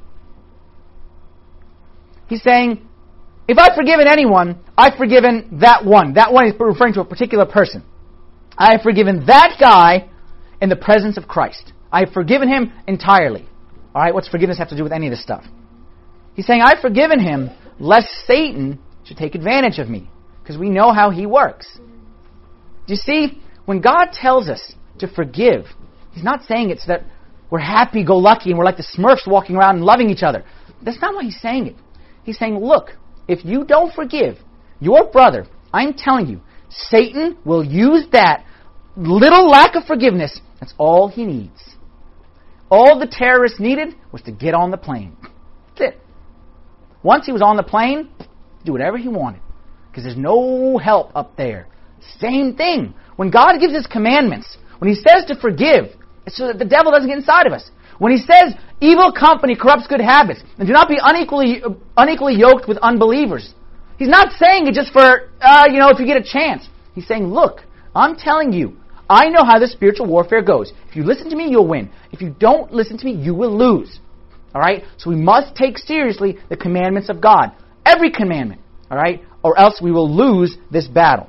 He's saying, if I've forgiven anyone, I've forgiven that one. That one is referring to a particular person. I have forgiven that guy in the presence of Christ. I have forgiven him entirely. All right, what's forgiveness have to do with any of this stuff? He's saying, I've forgiven him, lest Satan should take advantage of me. Because we know how he works. Do you see, when God tells us to forgive, He's not saying it's that we're happy-go-lucky and we're like the Smurfs walking around and loving each other. That's not why He's saying it. He's saying, look, if you don't forgive your brother, I'm telling you, Satan will use that little lack of forgiveness. That's all he needs. All the terrorist needed was to get on the plane. That's it. Once he was on the plane, do whatever he wanted. Because there's no help up there. Same thing. When God gives His commandments, when He says to forgive, it's so that the devil doesn't get inside of us. When He says evil company corrupts good habits, and do not be unequally unequally yoked with unbelievers, He's not saying it just for, uh, you know, if you get a chance. He's saying, look, I'm telling you, I know how this spiritual warfare goes. If you listen to me, you'll win. If you don't listen to me, you will lose. All right? So we must take seriously the commandments of God. Every commandment. All right? Or else we will lose this battle.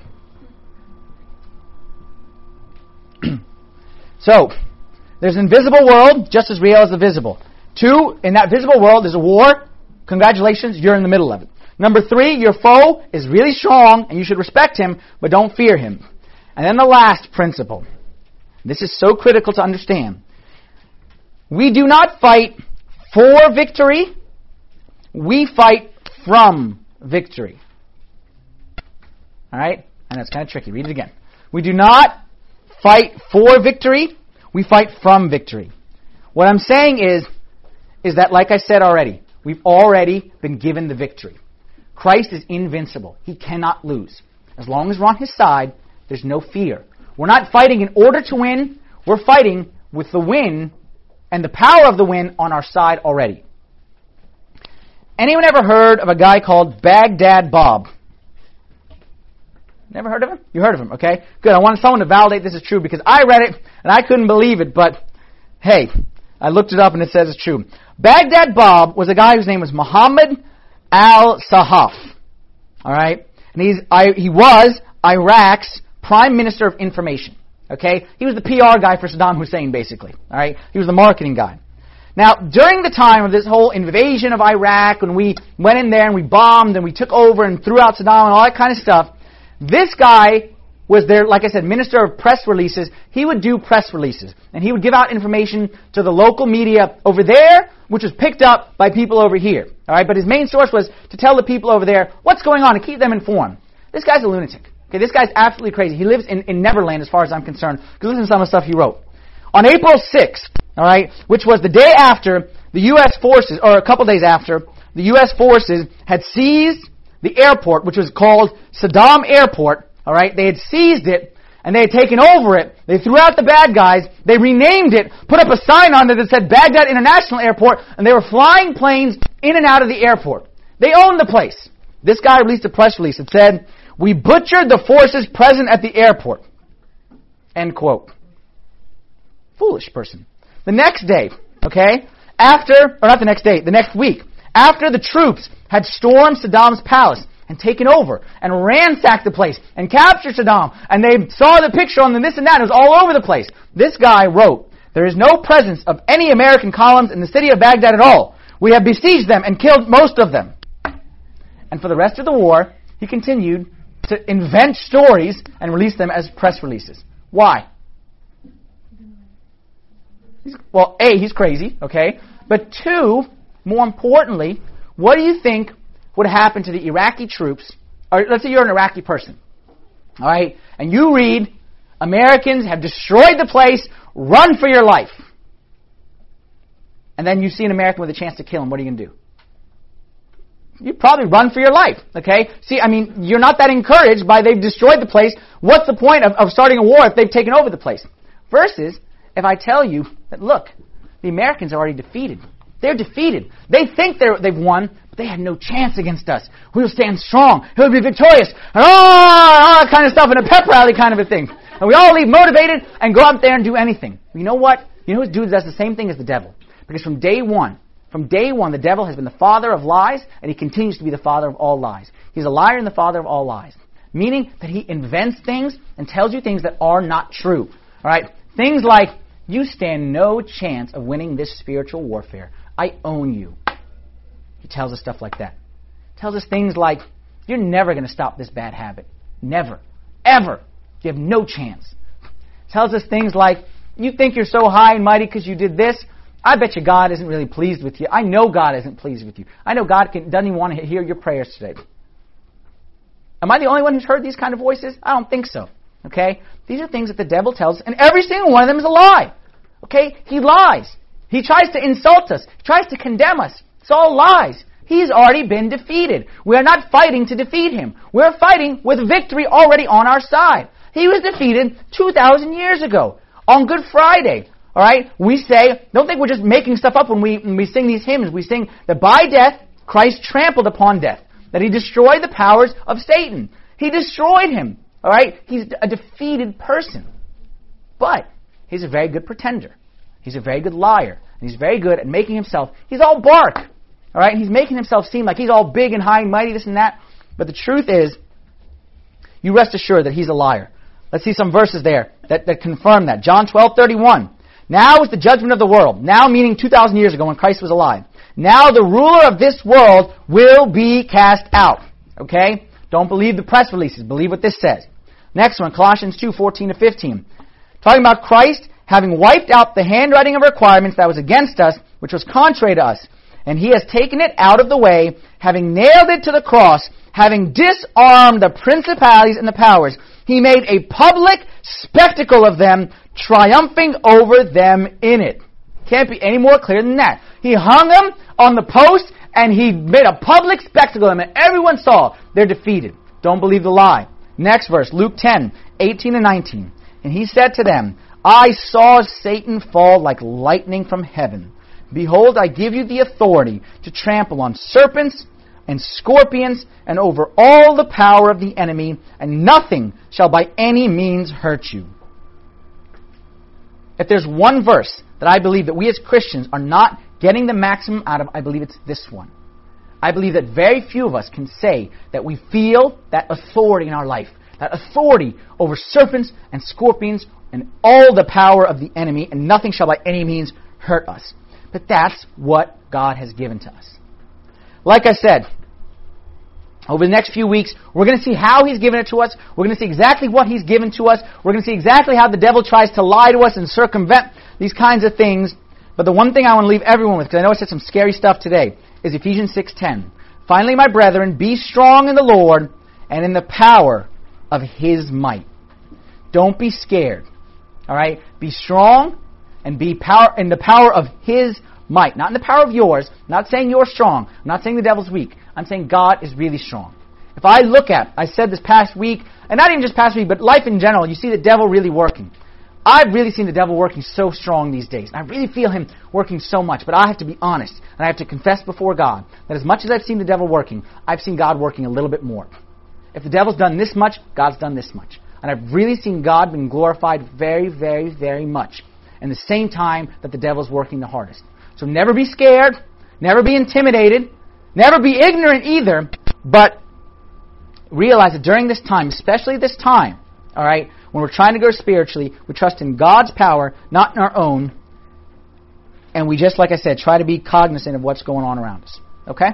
So, there's an invisible world just as real as the visible. Two, in that visible world, there's a war. Congratulations, you're in the middle of it. Number three, your foe is really strong, and you should respect him, but don't fear him. And then the last principle. This is so critical to understand. We do not fight for victory. We fight from victory. All right? And that's kind of tricky. Read it again. We do not fight for victory. We fight from victory. What I'm saying is, is that, like I said already, we've already been given the victory. Christ is invincible. He cannot lose. As long as we're on His side, There's no fear. We're not fighting in order to win. We're fighting with the win and the power of the win on our side already. Anyone ever heard of a guy called Baghdad Bob? Never heard of him? You heard of him, okay? Good. I wanted someone to validate this is true because I read it and I couldn't believe it, but hey, I looked it up and it says it's true. Baghdad Bob was a guy whose name was Muhammad al-Sahaf. All right? And he's I, he was Iraq's Prime Minister of Information. Okay? He was the P R guy for Saddam Hussein, basically. All right? He was the marketing guy. Now, during the time of this whole invasion of Iraq, when we went in there and we bombed and we took over and threw out Saddam and all that kind of stuff, this guy was their, like I said, Minister of Press Releases. He would do press releases. And he would give out information to the local media over there, which was picked up by people over here. All right? But his main source was to tell the people over there what's going on and keep them informed. This guy's a lunatic. Okay, this guy's absolutely crazy. He lives in, in Neverland as far as I'm concerned. Because listen to some of the stuff he wrote. On April sixth, all right, which was the day after the U S forces, or a couple days after, the U S forces had seized the airport, which was called Saddam Airport. All right, they had seized it, and they had taken over it. They threw out the bad guys. They renamed it, put up a sign on it that said Baghdad International Airport, and they were flying planes in and out of the airport. They owned the place. This guy released a press release that said, "We butchered the forces present at the airport." End quote. Foolish person. The next day, okay, after, or not the next day, the next week, after the troops had stormed Saddam's palace and taken over and ransacked the place and captured Saddam, and they saw the picture on the this and that, it was all over the place. This guy wrote, "There is no presence of any American columns in the city of Baghdad at all. We have besieged them and killed most of them." And for the rest of the war, he continued to invent stories and release them as press releases. Why? He's, well, A, he's crazy, okay? But two, more importantly, what do you think would happen to the Iraqi troops? Or let's say you're an Iraqi person, all right? And you read, Americans have destroyed the place, run for your life. And then you see an American with a chance to kill him, what are you going to do? You'd probably run for your life, okay? See, I mean, you're not that encouraged by they've destroyed the place. What's the point of, of starting a war if they've taken over the place? Versus, if I tell you that, look, the Americans are already defeated. They're defeated. They think they're, they've won, but they had no chance against us. We'll stand strong. We'll be victorious. And all, all that kind of stuff in a pep rally kind of a thing. And we all leave motivated and go out there and do anything. You know what? You know who does the same thing as the devil? Because from day one, From day one, the devil has been the father of lies, and he continues to be the father of all lies. He's a liar and the father of all lies. Meaning that he invents things and tells you things that are not true. All right? Things like, you stand no chance of winning this spiritual warfare. I own you. He tells us stuff like that. He tells us things like, you're never going to stop this bad habit. Never. Ever. You have no chance. He tells us things like, you think you're so high and mighty because you did this. I bet you God isn't really pleased with you. I know God isn't pleased with you. I know God can, doesn't even want to hear your prayers today. Am I the only one who's heard these kind of voices? I don't think so. Okay? These are things that the devil tells us, and every single one of them is a lie. Okay? He lies. He tries to insult us. He tries to condemn us. It's all lies. He's already been defeated. We are not fighting to defeat him. We're fighting with victory already on our side. He was defeated two thousand years ago on Good Friday. All right? We say, don't think we're just making stuff up when we when we sing these hymns. We sing that by death, Christ trampled upon death. That he destroyed the powers of Satan. He destroyed him. All right? He's a defeated person. But he's a very good pretender. He's a very good liar. And he's very good at making himself, he's all bark. All right? He's making himself seem like he's all big and high and mighty, this and that. But the truth is, you rest assured that he's a liar. Let's see some verses there that, that confirm that. John twelve thirty-one. Now is the judgment of the world. Now meaning two thousand years ago when Christ was alive. Now the ruler of this world will be cast out. Okay? Don't believe the press releases. Believe what this says. Next one, Colossians two fourteen to fifteen. Talking about Christ having wiped out the handwriting of requirements that was against us, which was contrary to us. And he has taken it out of the way, having nailed it to the cross, having disarmed the principalities and the powers. He made a public spectacle of them, triumphing over them in it. Can't be any more clear than that. He hung them on the post, and he made a public spectacle of them, and everyone saw they're defeated. Don't believe the lie. Next verse, Luke ten, eighteen and nineteen. And he said to them, I saw Satan fall like lightning from heaven. Behold, I give you the authority to trample on serpents and scorpions and over all the power of the enemy, and nothing shall by any means hurt you. If there's one verse that I believe that we as Christians are not getting the maximum out of, I believe it's this one. I believe that very few of us can say that we feel that authority in our life, that authority over serpents and scorpions and all the power of the enemy, and nothing shall by any means hurt us. But that's what God has given to us. Like I said, over the next few weeks, we're going to see how He's given it to us. We're going to see exactly what He's given to us. We're going to see exactly how the devil tries to lie to us and circumvent these kinds of things. But the one thing I want to leave everyone with, because I know I said some scary stuff today, is Ephesians six ten. Finally, my brethren, be strong in the Lord and in the power of His might. Don't be scared. All right? Be strong and be power in the power of His might. Not in the power of yours. I'm not saying you're strong. I'm not saying the devil's weak. I'm saying God is really strong. If I look at, I said this past week, and not even just past week, but life in general, you see the devil really working. I've really seen the devil working so strong these days. I really feel him working so much. But I have to be honest, and I have to confess before God, that as much as I've seen the devil working, I've seen God working a little bit more. If the devil's done this much, God's done this much. And I've really seen God being glorified very, very, very much in the same time that the devil's working the hardest. So never be scared, never be intimidated, never be ignorant either, but realize that during this time, especially this time, all right, when we're trying to grow spiritually, we trust in God's power, not in our own, and we just, like I said, try to be cognizant of what's going on around us. Okay?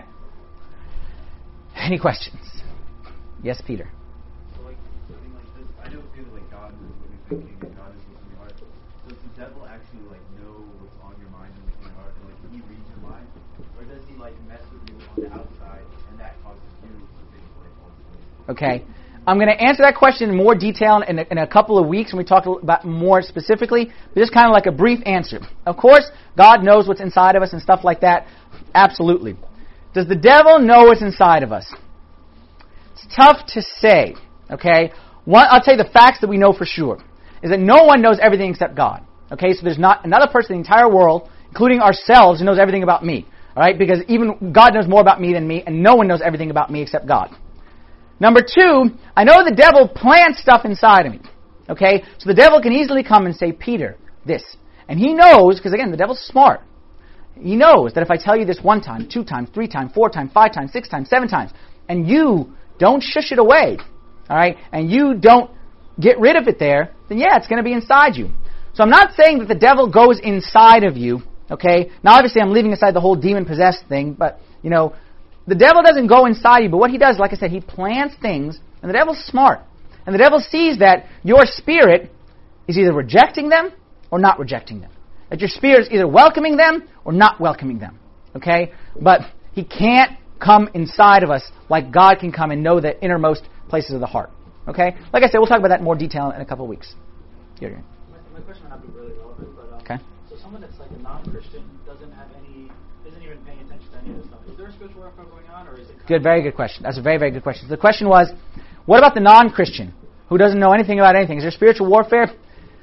Any questions? Yes, Peter. So like, something like this, I know clearly like God knows what you're thinking and God knows what's in your heart. Does the devil actually like know what's on your mind and what's in your heart, and like can he read your mind, or does he like mess with you on the outside and that causes you to think like ultimately? Okay. I'm going to answer that question in more detail in a, in a couple of weeks when we talk about more specifically, but just kind of like a brief answer. Of course, God knows what's inside of us and stuff like that. Absolutely. Does the devil know what's inside of us? It's tough to say, okay? One, I'll tell you the facts that we know for sure, is that no one knows everything except God. Okay, so there's not another person in the entire world, including ourselves, who knows everything about me. All right, because even God knows more about me than me, and no one knows everything about me except God. Number two, I know the devil plants stuff inside of me. Okay? So the devil can easily come and say, Peter, this. And he knows, because again, the devil's smart. He knows that if I tell you this one time, two times, three times, four times, five times, six times, seven times, and you don't shush it away, all right, and you don't get rid of it there, then yeah, it's going to be inside you. So I'm not saying that the devil goes inside of you, okay? Now obviously I'm leaving aside the whole demon-possessed thing, but, you know, the devil doesn't go inside you, but what he does, like I said, he plants things, and the devil's smart. And the devil sees that your spirit is either rejecting them or not rejecting them. That your spirit is either welcoming them or not welcoming them. Okay? But he can't come inside of us like God can come and know the innermost places of the heart. Okay? Like I said, we'll talk about that in more detail in a couple of weeks. Here, here. My, my question might not be really relevant, but um, okay. So someone that's like a non-Christian doesn't have any, isn't even paying attention to any of this stuff. Is there a spiritual warfare going on, or is it? Good, very good question. That's a very, very good question. The question was, what about the non-Christian who doesn't know anything about anything? Is there spiritual warfare?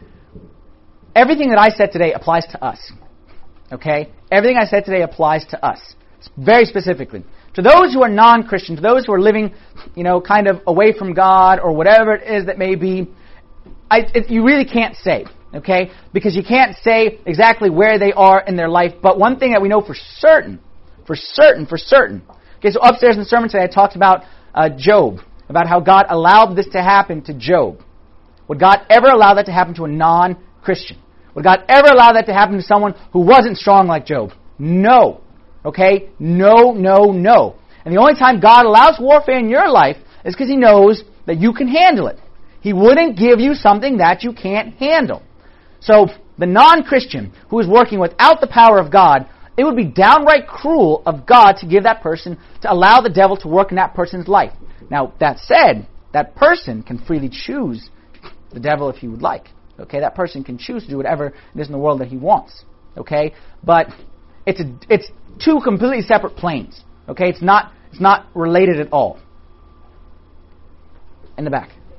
Everything that I said today applies to us. Okay? Everything I said today applies to us. Very specifically. To those who are non-Christian, to those who are living, you know, kind of away from God or whatever it is that may be, I, it, you really can't say. Okay? Because you can't say exactly where they are in their life. But one thing that we know for certain, for certain, for certain. Okay, so upstairs in the sermon today I talked about uh, Job, about how God allowed this to happen to Job. Would God ever allow that to happen to a non-Christian? Would God ever allow that to happen to someone who wasn't strong like Job? No. Okay? No, no, no. And the only time God allows warfare in your life is because He knows that you can handle it. He wouldn't give you something that you can't handle. So, the non-Christian who is working without the power of God, it would be downright cruel of God to give that person, to allow the devil to work in that person's life. Now, that said, that person can freely choose the devil if he would like. Okay, that person can choose to do whatever it is in the world that he wants. Okay, but it's a, it's two completely separate planes. Okay, it's not it's not related at all. In the back.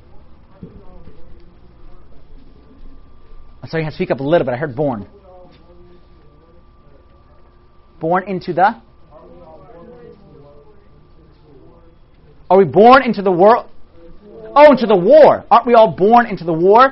sorry, you have to speak up a little bit. I heard born. Born into the? Are we born into the world? Oh, into the war. Aren't we all born into the war?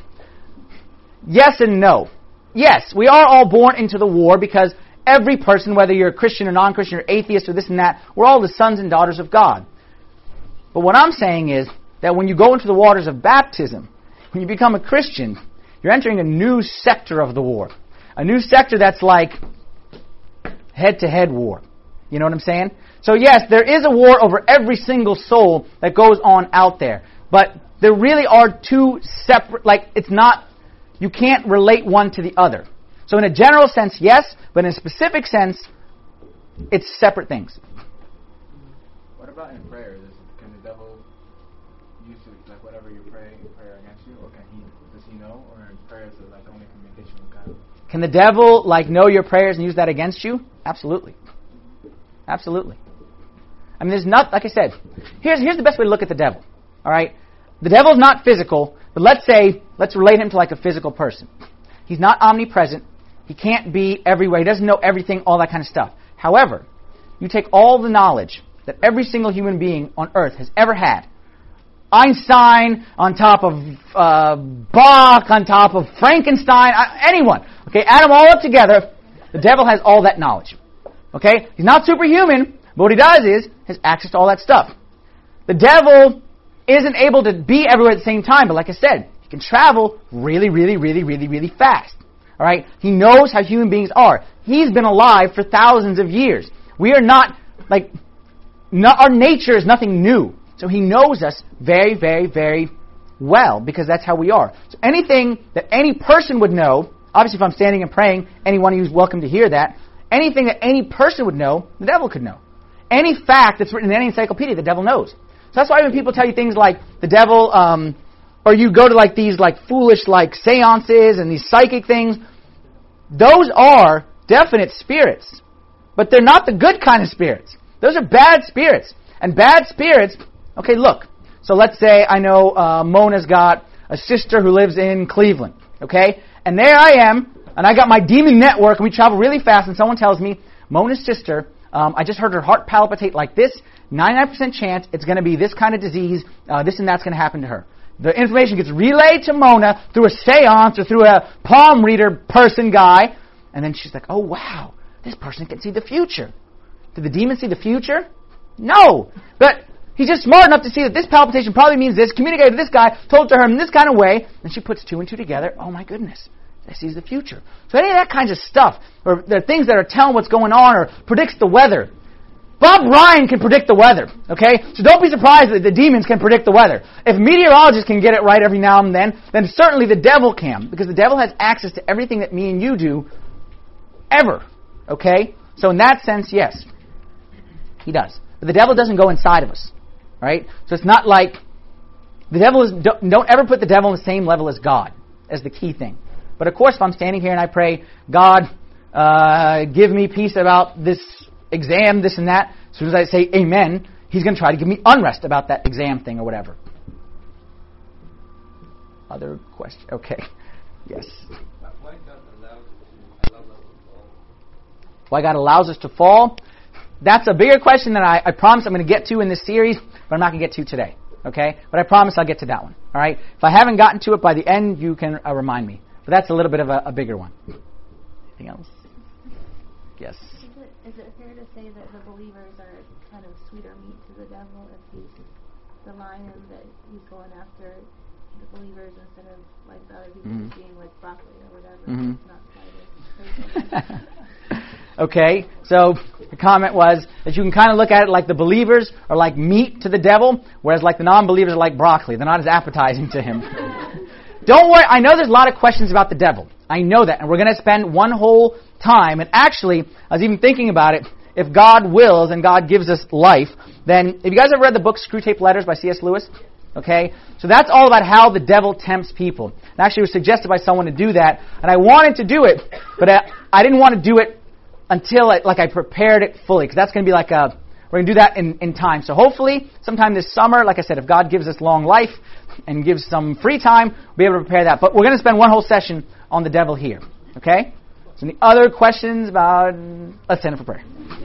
Yes and no. Yes, we are all born into the war because every person, whether you're a Christian or non-Christian or atheist or this and that, we're all the sons and daughters of God. But what I'm saying is that when you go into the waters of baptism, when you become a Christian, you're entering a new sector of the war. A new sector that's like head-to-head war. You know what I'm saying? So yes, there is a war over every single soul that goes on out there. But there really are two separate, like it's not, you can't relate one to the other. So in a general sense, yes, but in a specific sense, it's separate things. What about in prayer? Does, can the devil use it, like whatever you pray, prayer against you, or can he? Does he know, or in prayer is it like only communication with God? Can the devil like know your prayers and use that against you? Absolutely, absolutely. I mean, there's not, like I said, here's here's the best way to look at the devil. All right, the devil's not physical, but let's say let's relate him to like a physical person. He's not omnipresent. He can't be everywhere. He doesn't know everything, all that kind of stuff. However, you take all the knowledge that every single human being on earth has ever had. Einstein on top of uh, Bach, on top of Frankenstein, uh, anyone. Okay, add them all up together. The devil has all that knowledge. Okay, he's not superhuman, but what he does is has access to all that stuff. The devil isn't able to be everywhere at the same time, but like I said, he can travel really, really, really, really, really fast. All right, he knows how human beings are. He's been alive for thousands of years. We are not like not, our nature is nothing new. So he knows us very, very, very well because that's how we are. So anything that any person would know, obviously if I'm standing and praying, anyone who's welcome to hear that, anything that any person would know, the devil could know. Any fact that's written in any encyclopedia, the devil knows. So that's why when people tell you things like the devil, um, or you go to like these like foolish like seances and these psychic things, those are definite spirits. But they're not the good kind of spirits. Those are bad spirits. And bad spirits, okay, look. So let's say I know uh, Mona's got a sister who lives in Cleveland, okay? And there I am, and I got my demon network, and we travel really fast, and someone tells me, Mona's sister, um, I just heard her heart palpitate like this, ninety-nine percent chance it's going to be this kind of disease, uh, this and that's going to happen to her. The information gets relayed to Mona through a seance or through a palm reader person guy, and then she's like, oh wow, this person can see the future. Did the demon see the future? No, but he's just smart enough to see that this palpitation probably means this, communicated to this guy, told to her in this kind of way, and she puts two and two together, oh my goodness, that sees the future. So any of that kind of stuff, or the things that are telling what's going on, or predicts the weather. Bob Ryan can predict the weather, okay? So don't be surprised that the demons can predict the weather. If meteorologists can get it right every now and then, then certainly the devil can, because the devil has access to everything that me and you do, ever, okay? So in that sense, yes, he does. But the devil doesn't go inside of us, right? So it's not like, the devil is, don't, don't ever put the devil on the same level as God, as the key thing. But of course, if I'm standing here and I pray, God, uh, give me peace about this exam, this and that, as soon as I say amen, he's going to try to give me unrest about that exam thing or whatever. Other question? Okay. Yes. Why God allows us to fall? Why God allows us to fall? That's a bigger question that I, I promise I'm going to get to in this series, but I'm not going to get to today. Okay? But I promise I'll get to that one. All right? If I haven't gotten to it by the end, you can uh, remind me. But that's a little bit of a, a bigger one. Anything else? Yes. Is it fair to say that the believers are kind of sweeter meat to the devil if he's the lion that he's going after the believers instead of like the other people Mm-hmm. just being like broccoli or whatever? Mm-hmm. It's not spider. Okay, so the comment was that you can kind of look at it like the believers are like meat to the devil, whereas like the non-believers are like broccoli. They're not as appetizing to him. Don't worry, I know there's a lot of questions about the devil. I know that, and we're going to spend one whole time, and actually, I was even thinking about it, if God wills and God gives us life, then, have you guys ever read the book Screwtape Letters by C S Lewis? Okay, so that's all about how the devil tempts people. And actually, it was suggested by someone to do that, and I wanted to do it, but I, I didn't want to do it until it, like I prepared it fully, because that's going to be like a, we're going to do that in, in time. So hopefully, sometime this summer, like I said, if God gives us long life and gives some free time, we'll be able to prepare that. But we're going to spend one whole session on the devil here. Okay? So any other questions about... Let's stand up for prayer.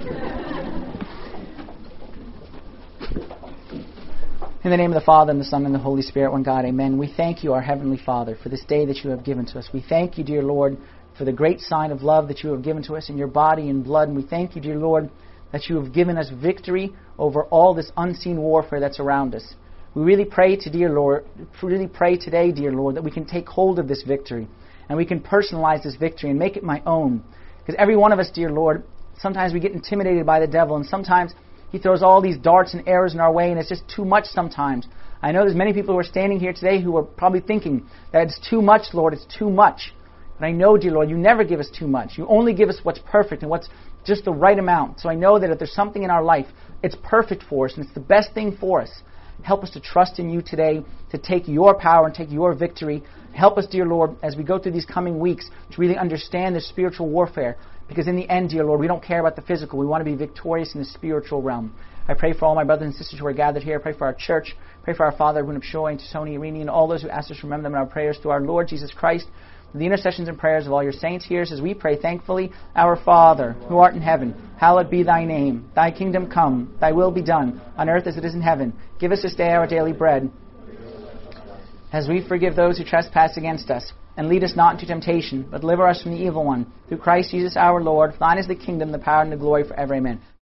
In the name of the Father, and the Son, and the Holy Spirit, one God, amen. We thank you, our Heavenly Father, for this day that you have given to us. We thank you, dear Lord, for the great sign of love that you have given to us in your body and blood. And we thank you, dear Lord, that you have given us victory over all this unseen warfare that's around us. We really pray to dear Lord, really pray today, dear Lord, that we can take hold of this victory and we can personalize this victory and make it my own. Because every one of us, dear Lord, sometimes we get intimidated by the devil, and sometimes he throws all these darts and arrows in our way, and it's just too much sometimes. I know there's many people who are standing here today who are probably thinking that it's too much, Lord, it's too much. But I know, dear Lord, you never give us too much. You only give us what's perfect and what's just the right amount. So I know that if there's something in our life, it's perfect for us and it's the best thing for us. Help us to trust in you today, to take your power and take your victory. Help us, dear Lord, as we go through these coming weeks, to really understand the spiritual warfare. Because in the end, dear Lord, we don't care about the physical. We want to be victorious in the spiritual realm. I pray for all my brothers and sisters who are gathered here. I pray for our church. I pray for our Father, Runap Shoy, and Tony Irini, and all those who ask us to remember them in our prayers through our Lord Jesus Christ. The intercessions and prayers of all your saints here, as we pray thankfully, Our Father, who art in heaven, hallowed be thy name. Thy kingdom come, thy will be done, on earth as it is in heaven. Give us this day our daily bread, as we forgive those who trespass against us. And lead us not into temptation, but deliver us from the evil one. Through Christ Jesus our Lord, for thine is the kingdom, the power, and the glory forever. Amen.